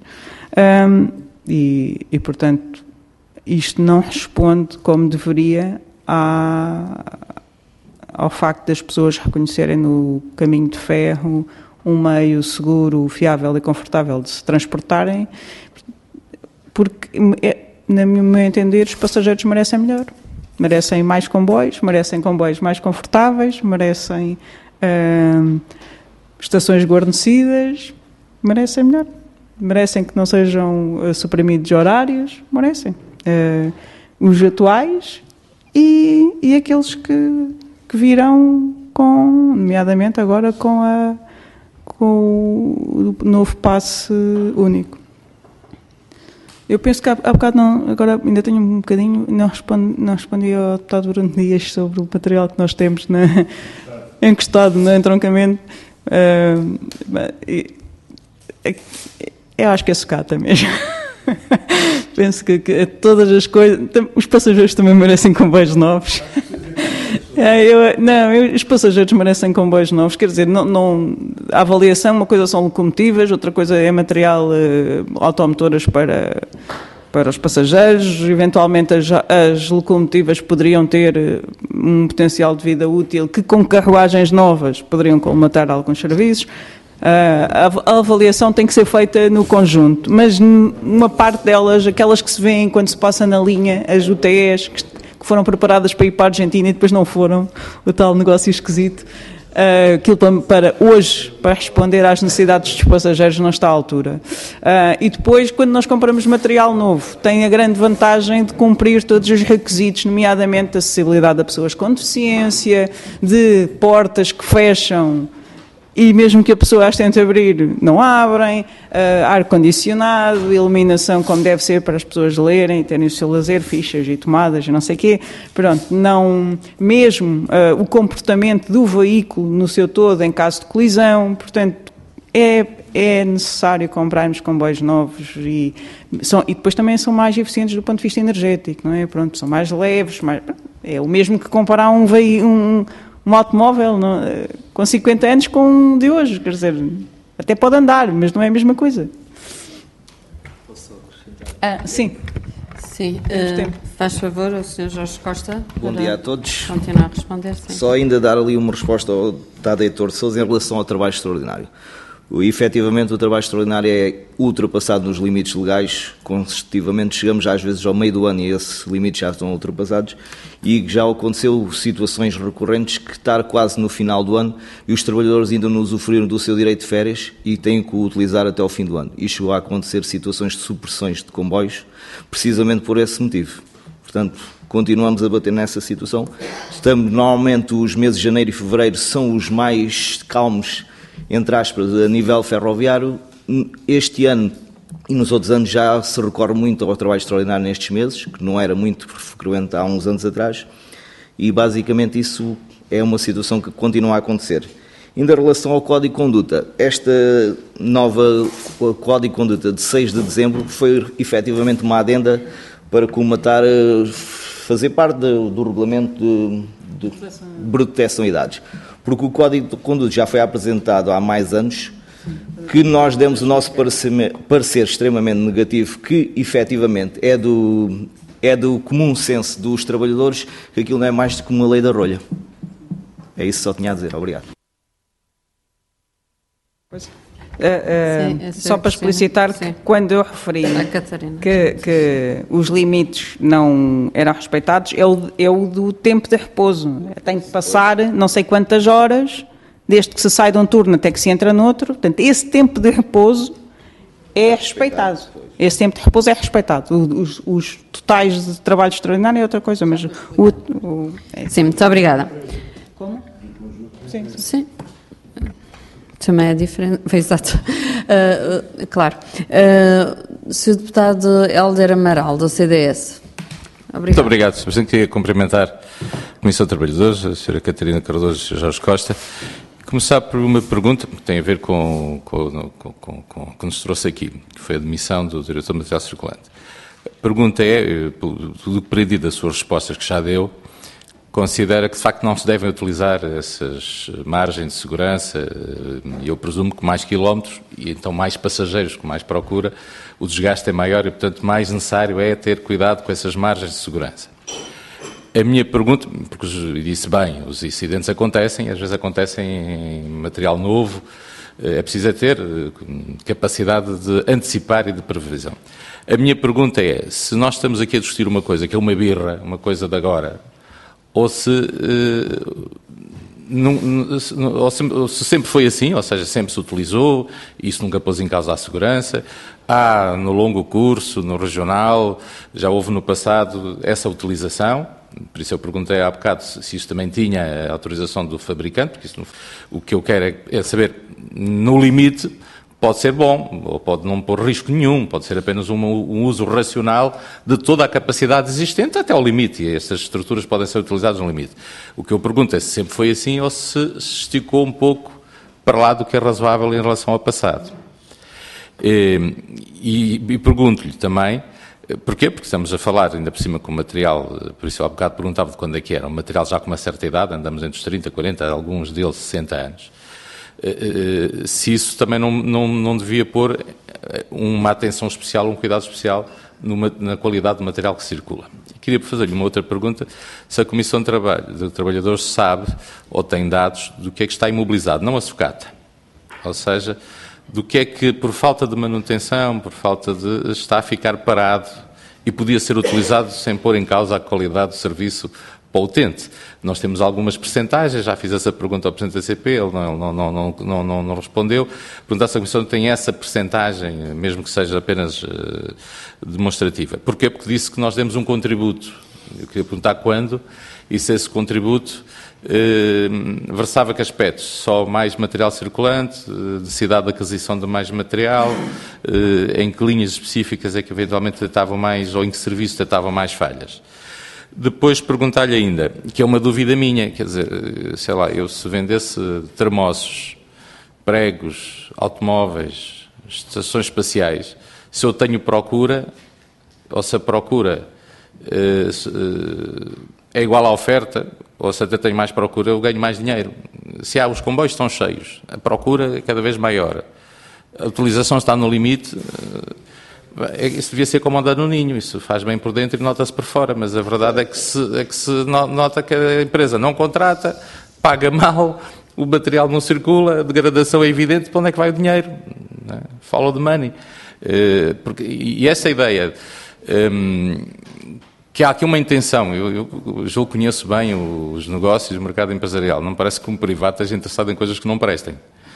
C: E, portanto, isto não responde como deveria ao facto das pessoas reconhecerem no caminho de ferro um meio seguro, fiável e confortável de se transportarem, porque... no meu entender, os passageiros merecem melhor. Merecem mais comboios mais confortáveis, merecem estações guarnecidas, merecem melhor. Merecem que não sejam suprimidos horários, merecem. Os atuais e aqueles que virão, nomeadamente agora com o novo passe único. Eu penso que há bocado não, agora ainda tenho um bocadinho, não respondi ao deputado Bruno Dias sobre o material que nós temos encostado no entroncamento. Eu acho que é sucata mesmo. Penso que todas as coisas... Os passageiros também merecem comboios novos. Os passageiros merecem comboios novos, quer dizer, a avaliação, uma coisa são locomotivas, outra coisa é material automotoras para os passageiros, eventualmente as locomotivas poderiam ter um potencial de vida útil que com carruagens novas poderiam colmatar alguns serviços. A avaliação tem que ser feita no conjunto, mas uma parte delas, aquelas que se vêem quando se passa na linha, as UTEs, que foram preparadas para ir para a Argentina e depois não foram, o tal negócio esquisito, aquilo para hoje, para responder às necessidades dos passageiros, não está à altura. E depois, quando nós compramos material novo, tem a grande vantagem de cumprir todos os requisitos, nomeadamente de acessibilidade a pessoas com deficiência, de portas que fecham e mesmo que a pessoa as tente abrir, não abrem, ar-condicionado, iluminação como deve ser para as pessoas lerem, terem o seu lazer, fichas e tomadas e não sei o quê. Pronto, não, mesmo o comportamento do veículo no seu todo em caso de colisão, portanto, é necessário comprarmos comboios novos e depois também são mais eficientes do ponto de vista energético, não é? Pronto, são mais leves, é o mesmo que comparar um automóvel com 50 anos com um de hoje, quer dizer, até pode andar, mas não é a mesma coisa. Sim.
A: Sim, faz favor, o Sr. Jorge Costa.
G: Bom dia a todos.
A: Continuar a responder, sim.
G: Só ainda dar ali uma resposta ao Dado Heitor Sousa em relação ao trabalho extraordinário. Efetivamente, o trabalho extraordinário é ultrapassado nos limites legais, consecutivamente chegamos às vezes ao meio do ano e esses limites já estão ultrapassados e já aconteceu situações recorrentes que estar quase no final do ano e os trabalhadores ainda não usufruíram do seu direito de férias e têm que o utilizar até ao fim do ano. E chegou a acontecer situações de supressões de comboios, precisamente por esse motivo. Portanto, continuamos a bater nessa situação. Normalmente os meses de janeiro e fevereiro são os mais calmos, entre aspas, a nível ferroviário. Este ano e nos outros anos já se recorre muito ao trabalho extraordinário nestes meses, que não era muito frequente há uns anos atrás, e basicamente isso é uma situação que continua a acontecer. Ainda em relação ao Código de Conduta, esta nova Código de Conduta de 6 de dezembro foi efetivamente uma adenda para colmatar, fazer parte do regulamento de proteção de idades. Porque o Código de Conduta já foi apresentado há mais anos, que nós demos o nosso parecer extremamente negativo, que efetivamente é do comum senso dos trabalhadores, que aquilo não é mais do que uma lei da rolha. É isso que só tinha a dizer. Obrigado.
C: Só para explicitar que quando eu referi que os limites não eram respeitados, é o do tempo de repouso. Tem que passar não sei quantas horas, desde que se sai de um turno até que se entra noutro. Portanto, esse tempo de repouso é respeitado. Esse tempo de repouso é respeitado. Os totais de trabalho extraordinário é outra coisa, mas
A: Sim, muito obrigada.
C: Como? Sim.
A: Sim. Também é diferente. Exato. Claro. Sr. Deputado Hélder Amaral, do CDS. Obrigado.
H: Muito obrigado, Sr. Presidente. Queria cumprimentar a Comissão de Trabalhadores, a Sra. Catarina Cardoso e o Sr. Jorge Costa. Começar por uma pergunta que tem a ver com o que nos trouxe aqui, que foi a demissão do diretor de material circulante. A pergunta é, tudo perdido das suas respostas que já deu, considera que de facto não se devem utilizar essas margens de segurança, e eu presumo que mais quilómetros e então mais passageiros, com mais procura, o desgaste é maior e portanto mais necessário é ter cuidado com essas margens de segurança. A minha pergunta, porque disse bem, os incidentes acontecem, às vezes acontecem em material novo, é preciso ter capacidade de antecipar e de previsão. A minha pergunta é, se nós estamos aqui a discutir uma coisa que é uma birra, uma coisa de agora, ou se sempre foi assim, ou seja, sempre se utilizou, isso nunca pôs em causa a segurança, no longo curso, no regional, já houve no passado essa utilização, por isso eu perguntei há bocado se isso também tinha a autorização do fabricante, porque isso, o que eu quero é saber, no limite, pode ser bom, ou pode não pôr risco nenhum, pode ser apenas um uso racional de toda a capacidade existente até ao limite, e estas estruturas podem ser utilizadas no limite. O que eu pergunto é se sempre foi assim ou se esticou um pouco para lá do que é razoável em relação ao passado. E pergunto-lhe também, porquê? Porque estamos a falar ainda por cima com material, por isso eu há bocado perguntava de quando é que era, um material já com uma certa idade, andamos entre os 30, 40, alguns deles 60 anos. Se isso também não devia pôr uma atenção especial, um cuidado especial na qualidade do material que circula. Queria fazer-lhe uma outra pergunta, se a Comissão de Trabalhadores sabe ou tem dados do que é que está imobilizado, não a sucata, ou seja, do que é que por falta de manutenção, por falta de está a ficar parado e podia ser utilizado sem pôr em causa a qualidade do serviço para o utente. Nós temos algumas percentagens, já fiz essa pergunta ao Presidente da CP, ele não respondeu. Perguntar se a Comissão tem essa percentagem, mesmo que seja apenas demonstrativa. Porquê? Porque disse que nós demos um contributo. Eu queria perguntar quando, e se esse contributo versava que aspectos? Só mais material circulante, necessidade de aquisição de mais material, em que linhas específicas é que eventualmente detectavam mais, ou em que serviço detectavam mais falhas. Depois perguntar-lhe ainda, que é uma dúvida minha, quer dizer, sei lá, eu se vendesse termossos, pregos, automóveis, estações espaciais, se eu tenho procura, ou se a procura é igual à oferta, ou se até tenho mais procura, eu ganho mais dinheiro. Se os comboios estão cheios, a procura é cada vez maior, a utilização está no limite, isso devia ser como andar no ninho, isso faz bem por dentro e nota-se por fora, mas a verdade é que se nota que a empresa não contrata, paga mal, o material não circula, a degradação é evidente, para onde é que vai o dinheiro? Follow the money. E essa ideia, que há aqui uma intenção, eu conheço bem os negócios, o mercado empresarial, não me parece que um privado esteja interessado em coisas que não prestem.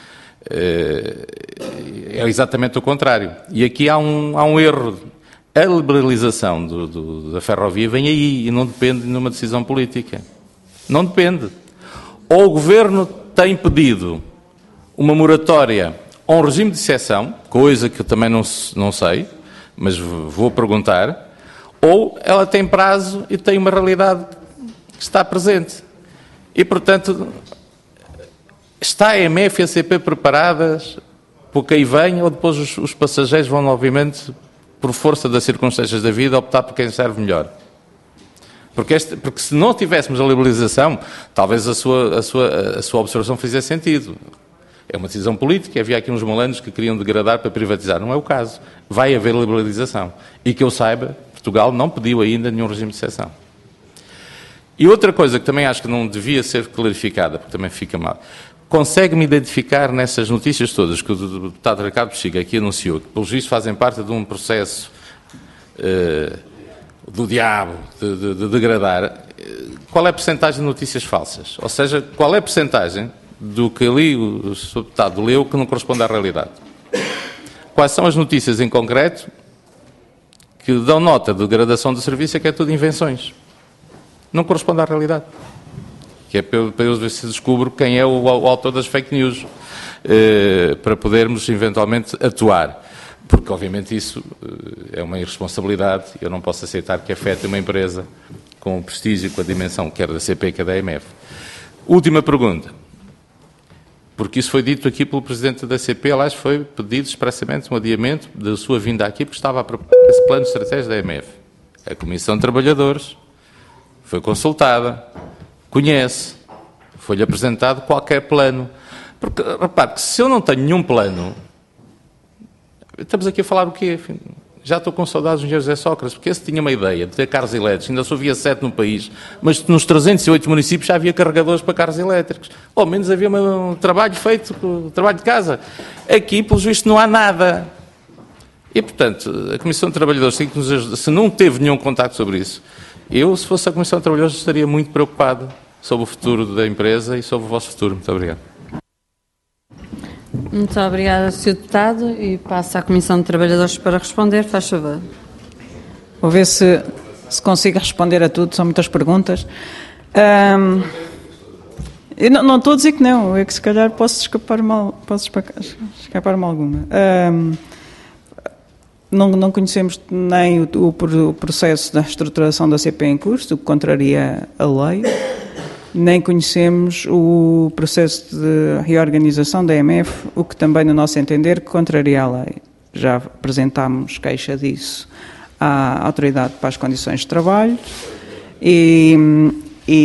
H: É exatamente o contrário. E aqui há um erro. A liberalização da ferrovia vem aí e não depende de uma decisão política. Não depende. Ou o Governo tem pedido uma moratória ou um regime de exceção, coisa que eu também não sei, mas vou perguntar, ou ela tem prazo e tem uma realidade que está presente. E, portanto, está a EMF e a CP preparadas para o que aí vem, ou depois os passageiros vão, obviamente, por força das circunstâncias da vida, optar por quem serve melhor? Porque se não tivéssemos a liberalização, talvez a sua observação fizesse sentido. É uma decisão política, havia aqui uns malandros que queriam degradar para privatizar. Não é o caso. Vai haver liberalização. E que eu saiba, Portugal não pediu ainda nenhum regime de exceção. E outra coisa que também acho que não devia ser clarificada, porque também fica mal. Consegue-me identificar nessas notícias todas que o deputado Ricardo Bexiga aqui anunciou, que pelos vistos fazem parte de um processo do diabo de degradar, qual é a percentagem de notícias falsas? Ou seja, qual é a percentagem do que ali o Sr. Deputado leu que não corresponde à realidade? Quais são as notícias em concreto que dão nota de degradação do serviço e que é tudo invenções? Não corresponde à realidade. Que é para eu ver se descubro quem é o autor das fake news, para podermos eventualmente atuar. Porque, obviamente, isso é uma irresponsabilidade. Eu não posso aceitar que afete uma empresa com o prestígio e com a dimensão, quer da CP, quer da EMF. Última pergunta. Porque isso foi dito aqui pelo Presidente da CP, aliás, foi pedido expressamente um adiamento da sua vinda aqui, porque estava a preparar esse plano de estratégia da EMF. A Comissão de Trabalhadores foi consultada, conhece, foi-lhe apresentado qualquer plano. Porque, repare, se eu não tenho nenhum plano, estamos aqui a falar o quê? Já estou com saudades do engenheiro José Sócrates, porque esse tinha uma ideia de ter carros elétricos, ainda só havia 7 no país, mas nos 308 municípios já havia carregadores para carros elétricos. Ou menos havia um trabalho feito, trabalho de casa. Aqui, pelo visto, não há nada. E, portanto, a Comissão de Trabalhadores, se não teve nenhum contacto sobre isso, eu, se fosse a Comissão de Trabalhadores, estaria muito preocupado sobre o futuro da empresa e sobre o vosso futuro. Muito obrigado.
A: Muito obrigada, Sr. Deputado, e passo à Comissão de Trabalhadores para responder. Faz favor.
C: Vou ver se consigo responder a tudo, são muitas perguntas. Eu não estou a dizer que não, é que se calhar posso escapar-me alguma. Não conhecemos nem o processo da estruturação da CP em curso, o que contraria a lei, nem conhecemos o processo de reorganização da EMF, o que também, no nosso entender, contraria a lei. Já apresentámos queixa disso à Autoridade para as Condições de Trabalho e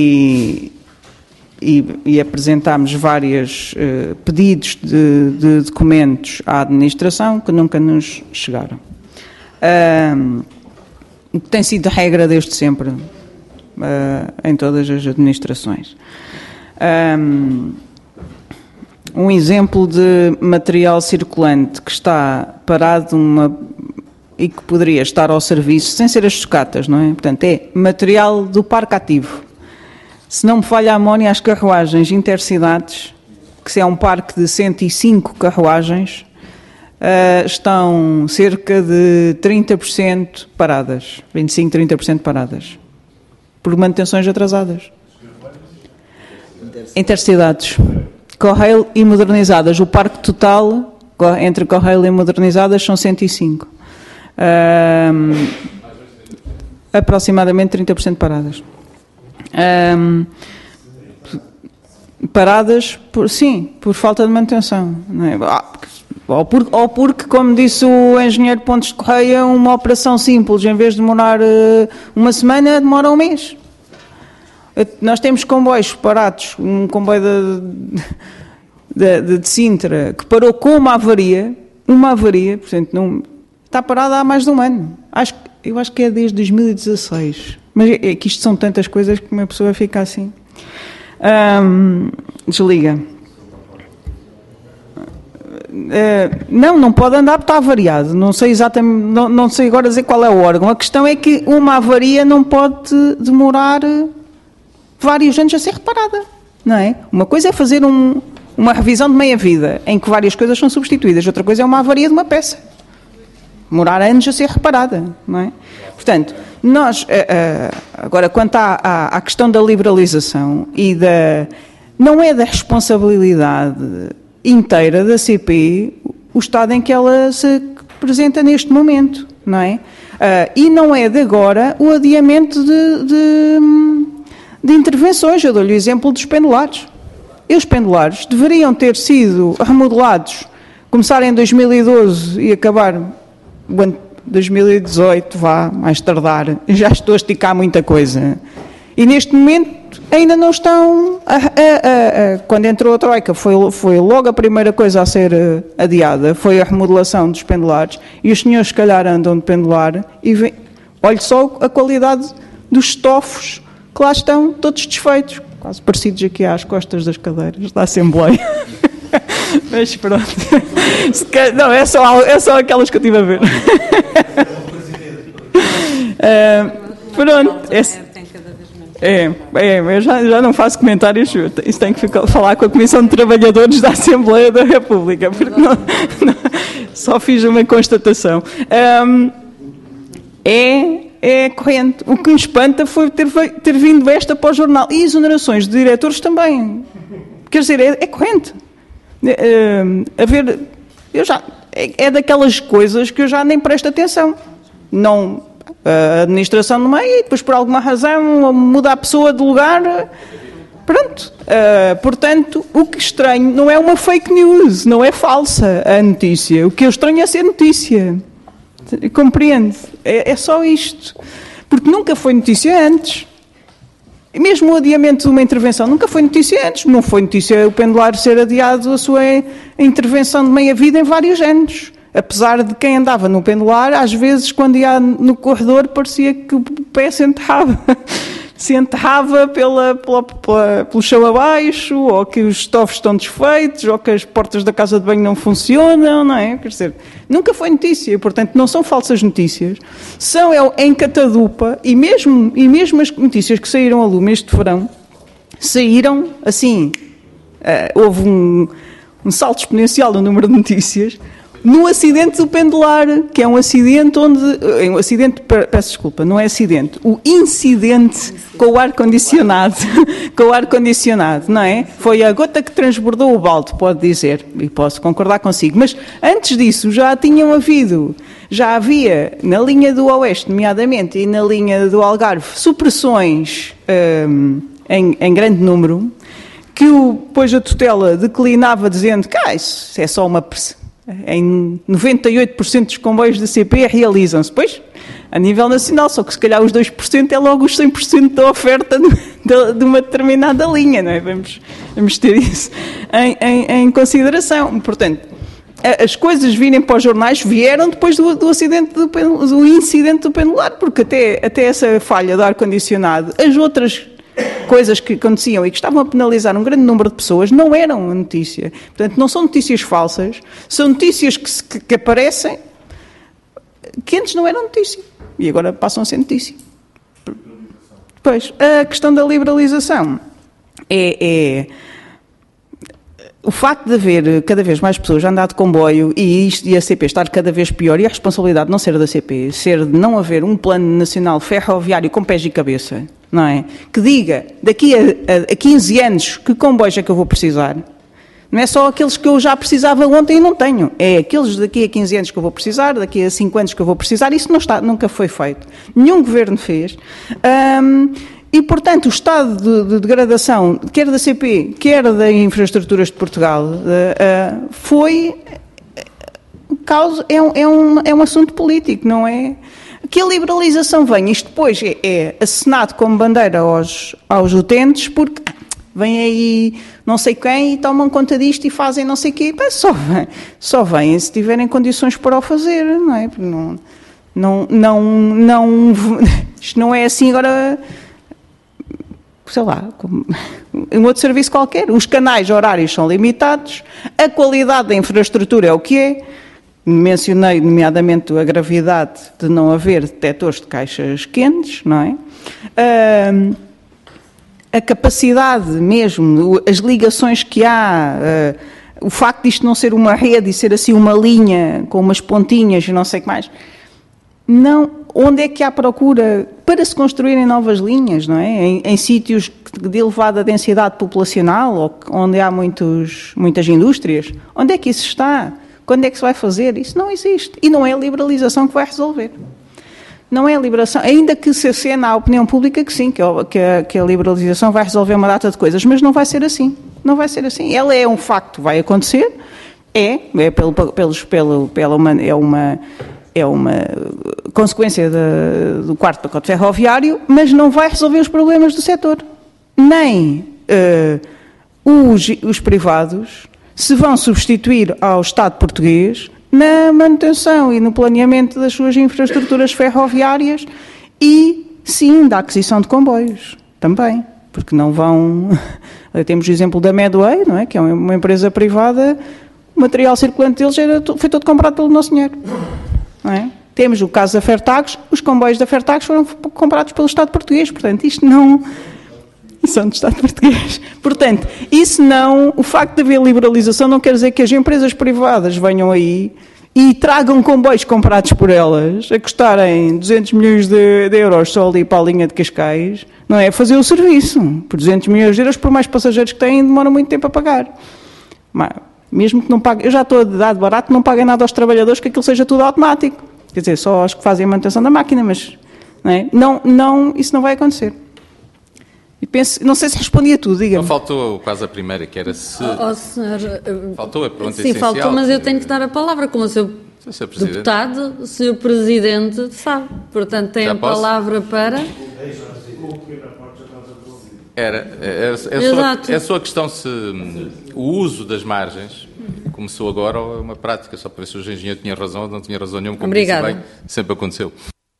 C: apresentámos vários pedidos de documentos à administração que nunca nos chegaram. Tem sido a regra desde sempre em todas as administrações. Um exemplo de material circulante que está parado e que poderia estar ao serviço, sem ser as sucatas, não é? Portanto, é material do parque ativo. Se não me falha a memória, as carruagens intercidades, que é um parque de 105 carruagens, estão cerca de 30% paradas, 25%, 30% paradas, por manutenções atrasadas. Intercidades, Correio e modernizadas. O parque total, entre Correio e modernizadas, são 105. Aproximadamente 30% paradas. Paradas, por falta de manutenção. Não é? Ou porque, como disse o engenheiro Pontes de Correia, uma operação simples, em vez de demorar uma semana, demora um mês. Nós temos comboios parados, um comboio de Sintra, que parou com uma avaria, portanto, não, está parado há mais de um ano. Eu acho que é desde 2016. Mas é que isto são tantas coisas que uma pessoa fica assim. Desliga. Não pode andar porque está avariado. Não sei exatamente, não sei agora dizer qual é o órgão. A questão é que uma avaria não pode demorar vários anos a ser reparada, não é? Uma coisa é fazer uma revisão de meia-vida, em que várias coisas são substituídas. Outra coisa é uma avaria de uma peça. Demorar anos a ser reparada, não é? Portanto, nós, agora, quanto à questão da liberalização não é da responsabilidade inteira da CP o estado em que ela se apresenta neste momento, não é? E não é de agora o adiamento de intervenções. Eu dou-lhe o exemplo dos pendulares. E os pendulares deveriam ter sido remodelados, começar em 2012 e acabar o ano 2018, mais tardar. Já estou a esticar muita coisa. E neste momento ainda não estão... quando entrou a Troika foi logo a primeira coisa a ser adiada, foi a remodelação dos pendulares, e os senhores se calhar andam de pendular e olhe só a qualidade dos estofos que lá estão, todos desfeitos, quase parecidos aqui às costas das cadeiras da Assembleia. Mas pronto. Não, é só aquelas que eu estive a ver. Pronto. Eu já não faço comentários. Isso tem que falar com a Comissão de Trabalhadores da Assembleia da República, porque não, só fiz uma constatação. É corrente. O que me espanta foi ter vindo esta para o jornal. E exonerações de diretores também. Quer dizer, é corrente. É daquelas coisas que eu já nem presto atenção. Não, a administração no meio, e depois por alguma razão muda a pessoa de lugar. Pronto. Portanto, o que estranho não é uma fake news, não é falsa a notícia. O que eu estranho é ser notícia. Compreende? É só isto. Porque nunca foi notícia antes. E mesmo o adiamento de uma intervenção nunca foi notícia antes. Não foi notícia o pendular ser adiado a sua intervenção de meia-vida em vários anos. Apesar de quem andava no pendular, às vezes, quando ia no corredor, parecia que o pé se enterrava pelo chão abaixo, ou que os estofos estão desfeitos, ou que as portas da casa de banho não funcionam, não é? Quer dizer, nunca foi notícia, portanto, não são falsas notícias, são em catadupa, e mesmo as notícias que saíram a lume este verão, saíram assim, houve um salto exponencial no número de notícias, no acidente do pendular, que é um acidente peço desculpa, não é acidente, o incidente com o ar-condicionado, não é? Foi a gota que transbordou o balde, pode dizer, e posso concordar consigo, mas antes disso já havia na linha do Oeste, nomeadamente, e na linha do Algarve, supressões em grande número, que depois a tutela declinava dizendo que isso é só uma pressão. Em 98% dos comboios da CP realizam-se. Pois, a nível nacional, só que se calhar os 2% é logo os 100% da oferta de uma determinada linha, não é? Vamos ter isso em consideração. Portanto, as coisas virem para os jornais vieram depois do acidente do incidente do pendular, porque até essa falha do ar-condicionado, as outras coisas que aconteciam e que estavam a penalizar um grande número de pessoas não eram notícia. Portanto, não são notícias falsas, são notícias que aparecem que antes não eram notícia e agora passam a ser notícia. Pois, a questão da liberalização o facto de haver cada vez mais pessoas a andar de comboio e a CP estar cada vez pior, e a responsabilidade não ser da CP, ser de não haver um plano nacional ferroviário com pés e cabeça, não é? Que diga, daqui a 15 anos, que comboios é que eu vou precisar. Não é só aqueles que eu já precisava ontem e não tenho. É aqueles daqui a 15 anos que eu vou precisar, daqui a 5 anos que eu vou precisar. Isso nunca foi feito. Nenhum governo fez. E, portanto, o estado de degradação, quer da CP, quer da Infraestruturas de Portugal, é um assunto político, não é? Que a liberalização venha, isto depois é assinado como bandeira aos utentes, porque vem aí não sei quem e tomam conta disto e fazem não sei o quê. Só vêm se tiverem condições para o fazer, não é? Isto não é assim agora... sei lá, um outro serviço qualquer. Os canais horários são limitados, a qualidade da infraestrutura é o que é. Mencionei, nomeadamente, a gravidade de não haver detectores de caixas quentes, não é? A capacidade mesmo, as ligações que há, o facto de isto não ser uma rede e ser assim uma linha com umas pontinhas e não sei o que mais... Não, onde é que há procura para se construírem novas linhas, não é? Em sítios de elevada densidade populacional, ou onde há muitas indústrias, onde é que isso está? Quando é que se vai fazer? Isso não existe. E não é a liberalização que vai resolver. Não é a liberação, ainda que se acena à opinião pública que sim, que a liberalização vai resolver uma data de coisas, mas não vai ser assim. Não vai ser assim. Ela é um facto, vai acontecer, é uma consequência do quarto pacote ferroviário, mas não vai resolver os problemas do setor. Nem os privados se vão substituir ao Estado português na manutenção e no planeamento das suas infraestruturas ferroviárias e, sim, da aquisição de comboios também. Porque não vão... Temos o exemplo da Medway, não é? Que é uma empresa privada, o material circulante deles foi todo comprado pelo nosso dinheiro. Não é? Temos o caso da Fertagos, os comboios da Fertagos foram comprados pelo Estado português, portanto, isto não... São do Estado português. Portanto, o facto de haver liberalização não quer dizer que as empresas privadas venham aí e tragam comboios comprados por elas, a custarem 200 milhões de euros só ali para a linha de Cascais, não é? Fazer o serviço. Por 200 milhões de euros, por mais passageiros que têm, demora muito tempo a pagar. Mas, mesmo que não pague, eu já estou a dar de barato, não paguem nada aos trabalhadores, que aquilo seja tudo automático. Quer dizer, só aos que fazem a manutenção da máquina, mas não, isso não vai acontecer. E penso, não sei se respondi a tudo, diga-me.
H: Não faltou quase a primeira, que era se...
A: senhor,
H: faltou a pergunta
A: sim,
H: essencial.
A: Sim, faltou, mas eu tenho que dar a palavra, como o Sr. Deputado, o Sr. Presidente sabe. Portanto, tem a palavra para...
H: É a sua questão se o uso das margens começou agora ou é uma prática, só para ver se o engenheiro tinha razão ou não tinha razão nenhuma, como disse bem, sempre aconteceu.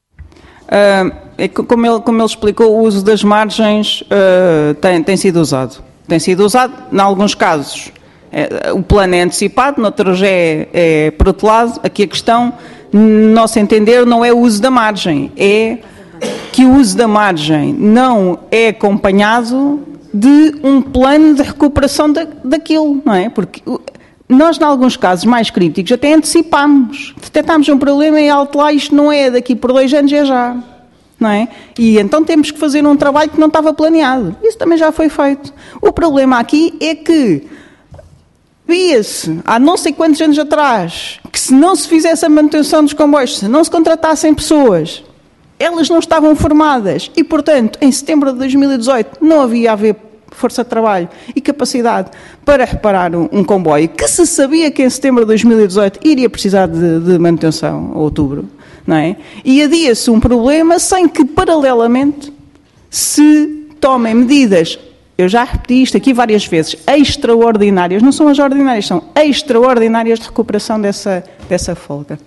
C: Como ele explicou, o uso das margens tem sido usado. Tem sido usado, em alguns casos, o plano é antecipado, noutros é protelado. Aqui a questão, no nosso entender, não é o uso da margem, é que o uso da margem não é acompanhado de um plano de recuperação daquilo, não é? Porque nós, em alguns casos mais críticos, até antecipámos. Detectámos um problema e alto lá, isto não é daqui por 2 anos, é já. Não é? E então temos que fazer um trabalho que não estava planeado. Isso também já foi feito. O problema aqui é que via-se, há não sei quantos anos atrás, que se não se fizesse a manutenção dos comboios, se não se contratassem pessoas, elas não estavam formadas e, portanto, em setembro de 2018 não havia a haver força de trabalho e capacidade para reparar um comboio que se sabia que em setembro de 2018 iria precisar de manutenção, outubro, não é? E adia-se um problema sem que, paralelamente, se tomem medidas, eu já repeti isto aqui várias vezes, extraordinárias, não são as ordinárias, são extraordinárias de recuperação dessa folga.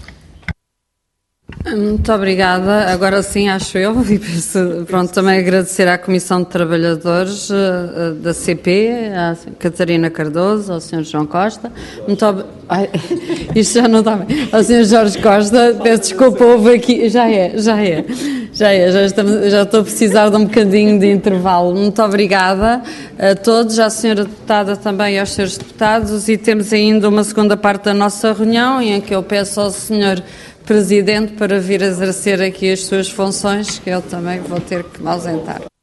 A: Muito obrigada. Agora sim, acho eu, e penso, pronto, também agradecer à Comissão de Trabalhadores da CP, à Catarina Cardoso, ao Sr. João Costa, isto já não está bem, ao Sr. Jorge Costa, peço desculpa, houve aqui, já é, Já estou a precisar de um bocadinho de intervalo. Muito obrigada a todos, à senhora deputada também e aos senhores deputados, e temos ainda uma segunda parte da nossa reunião em que eu peço ao senhor Presidente para vir exercer aqui as suas funções, que eu também vou ter que me ausentar.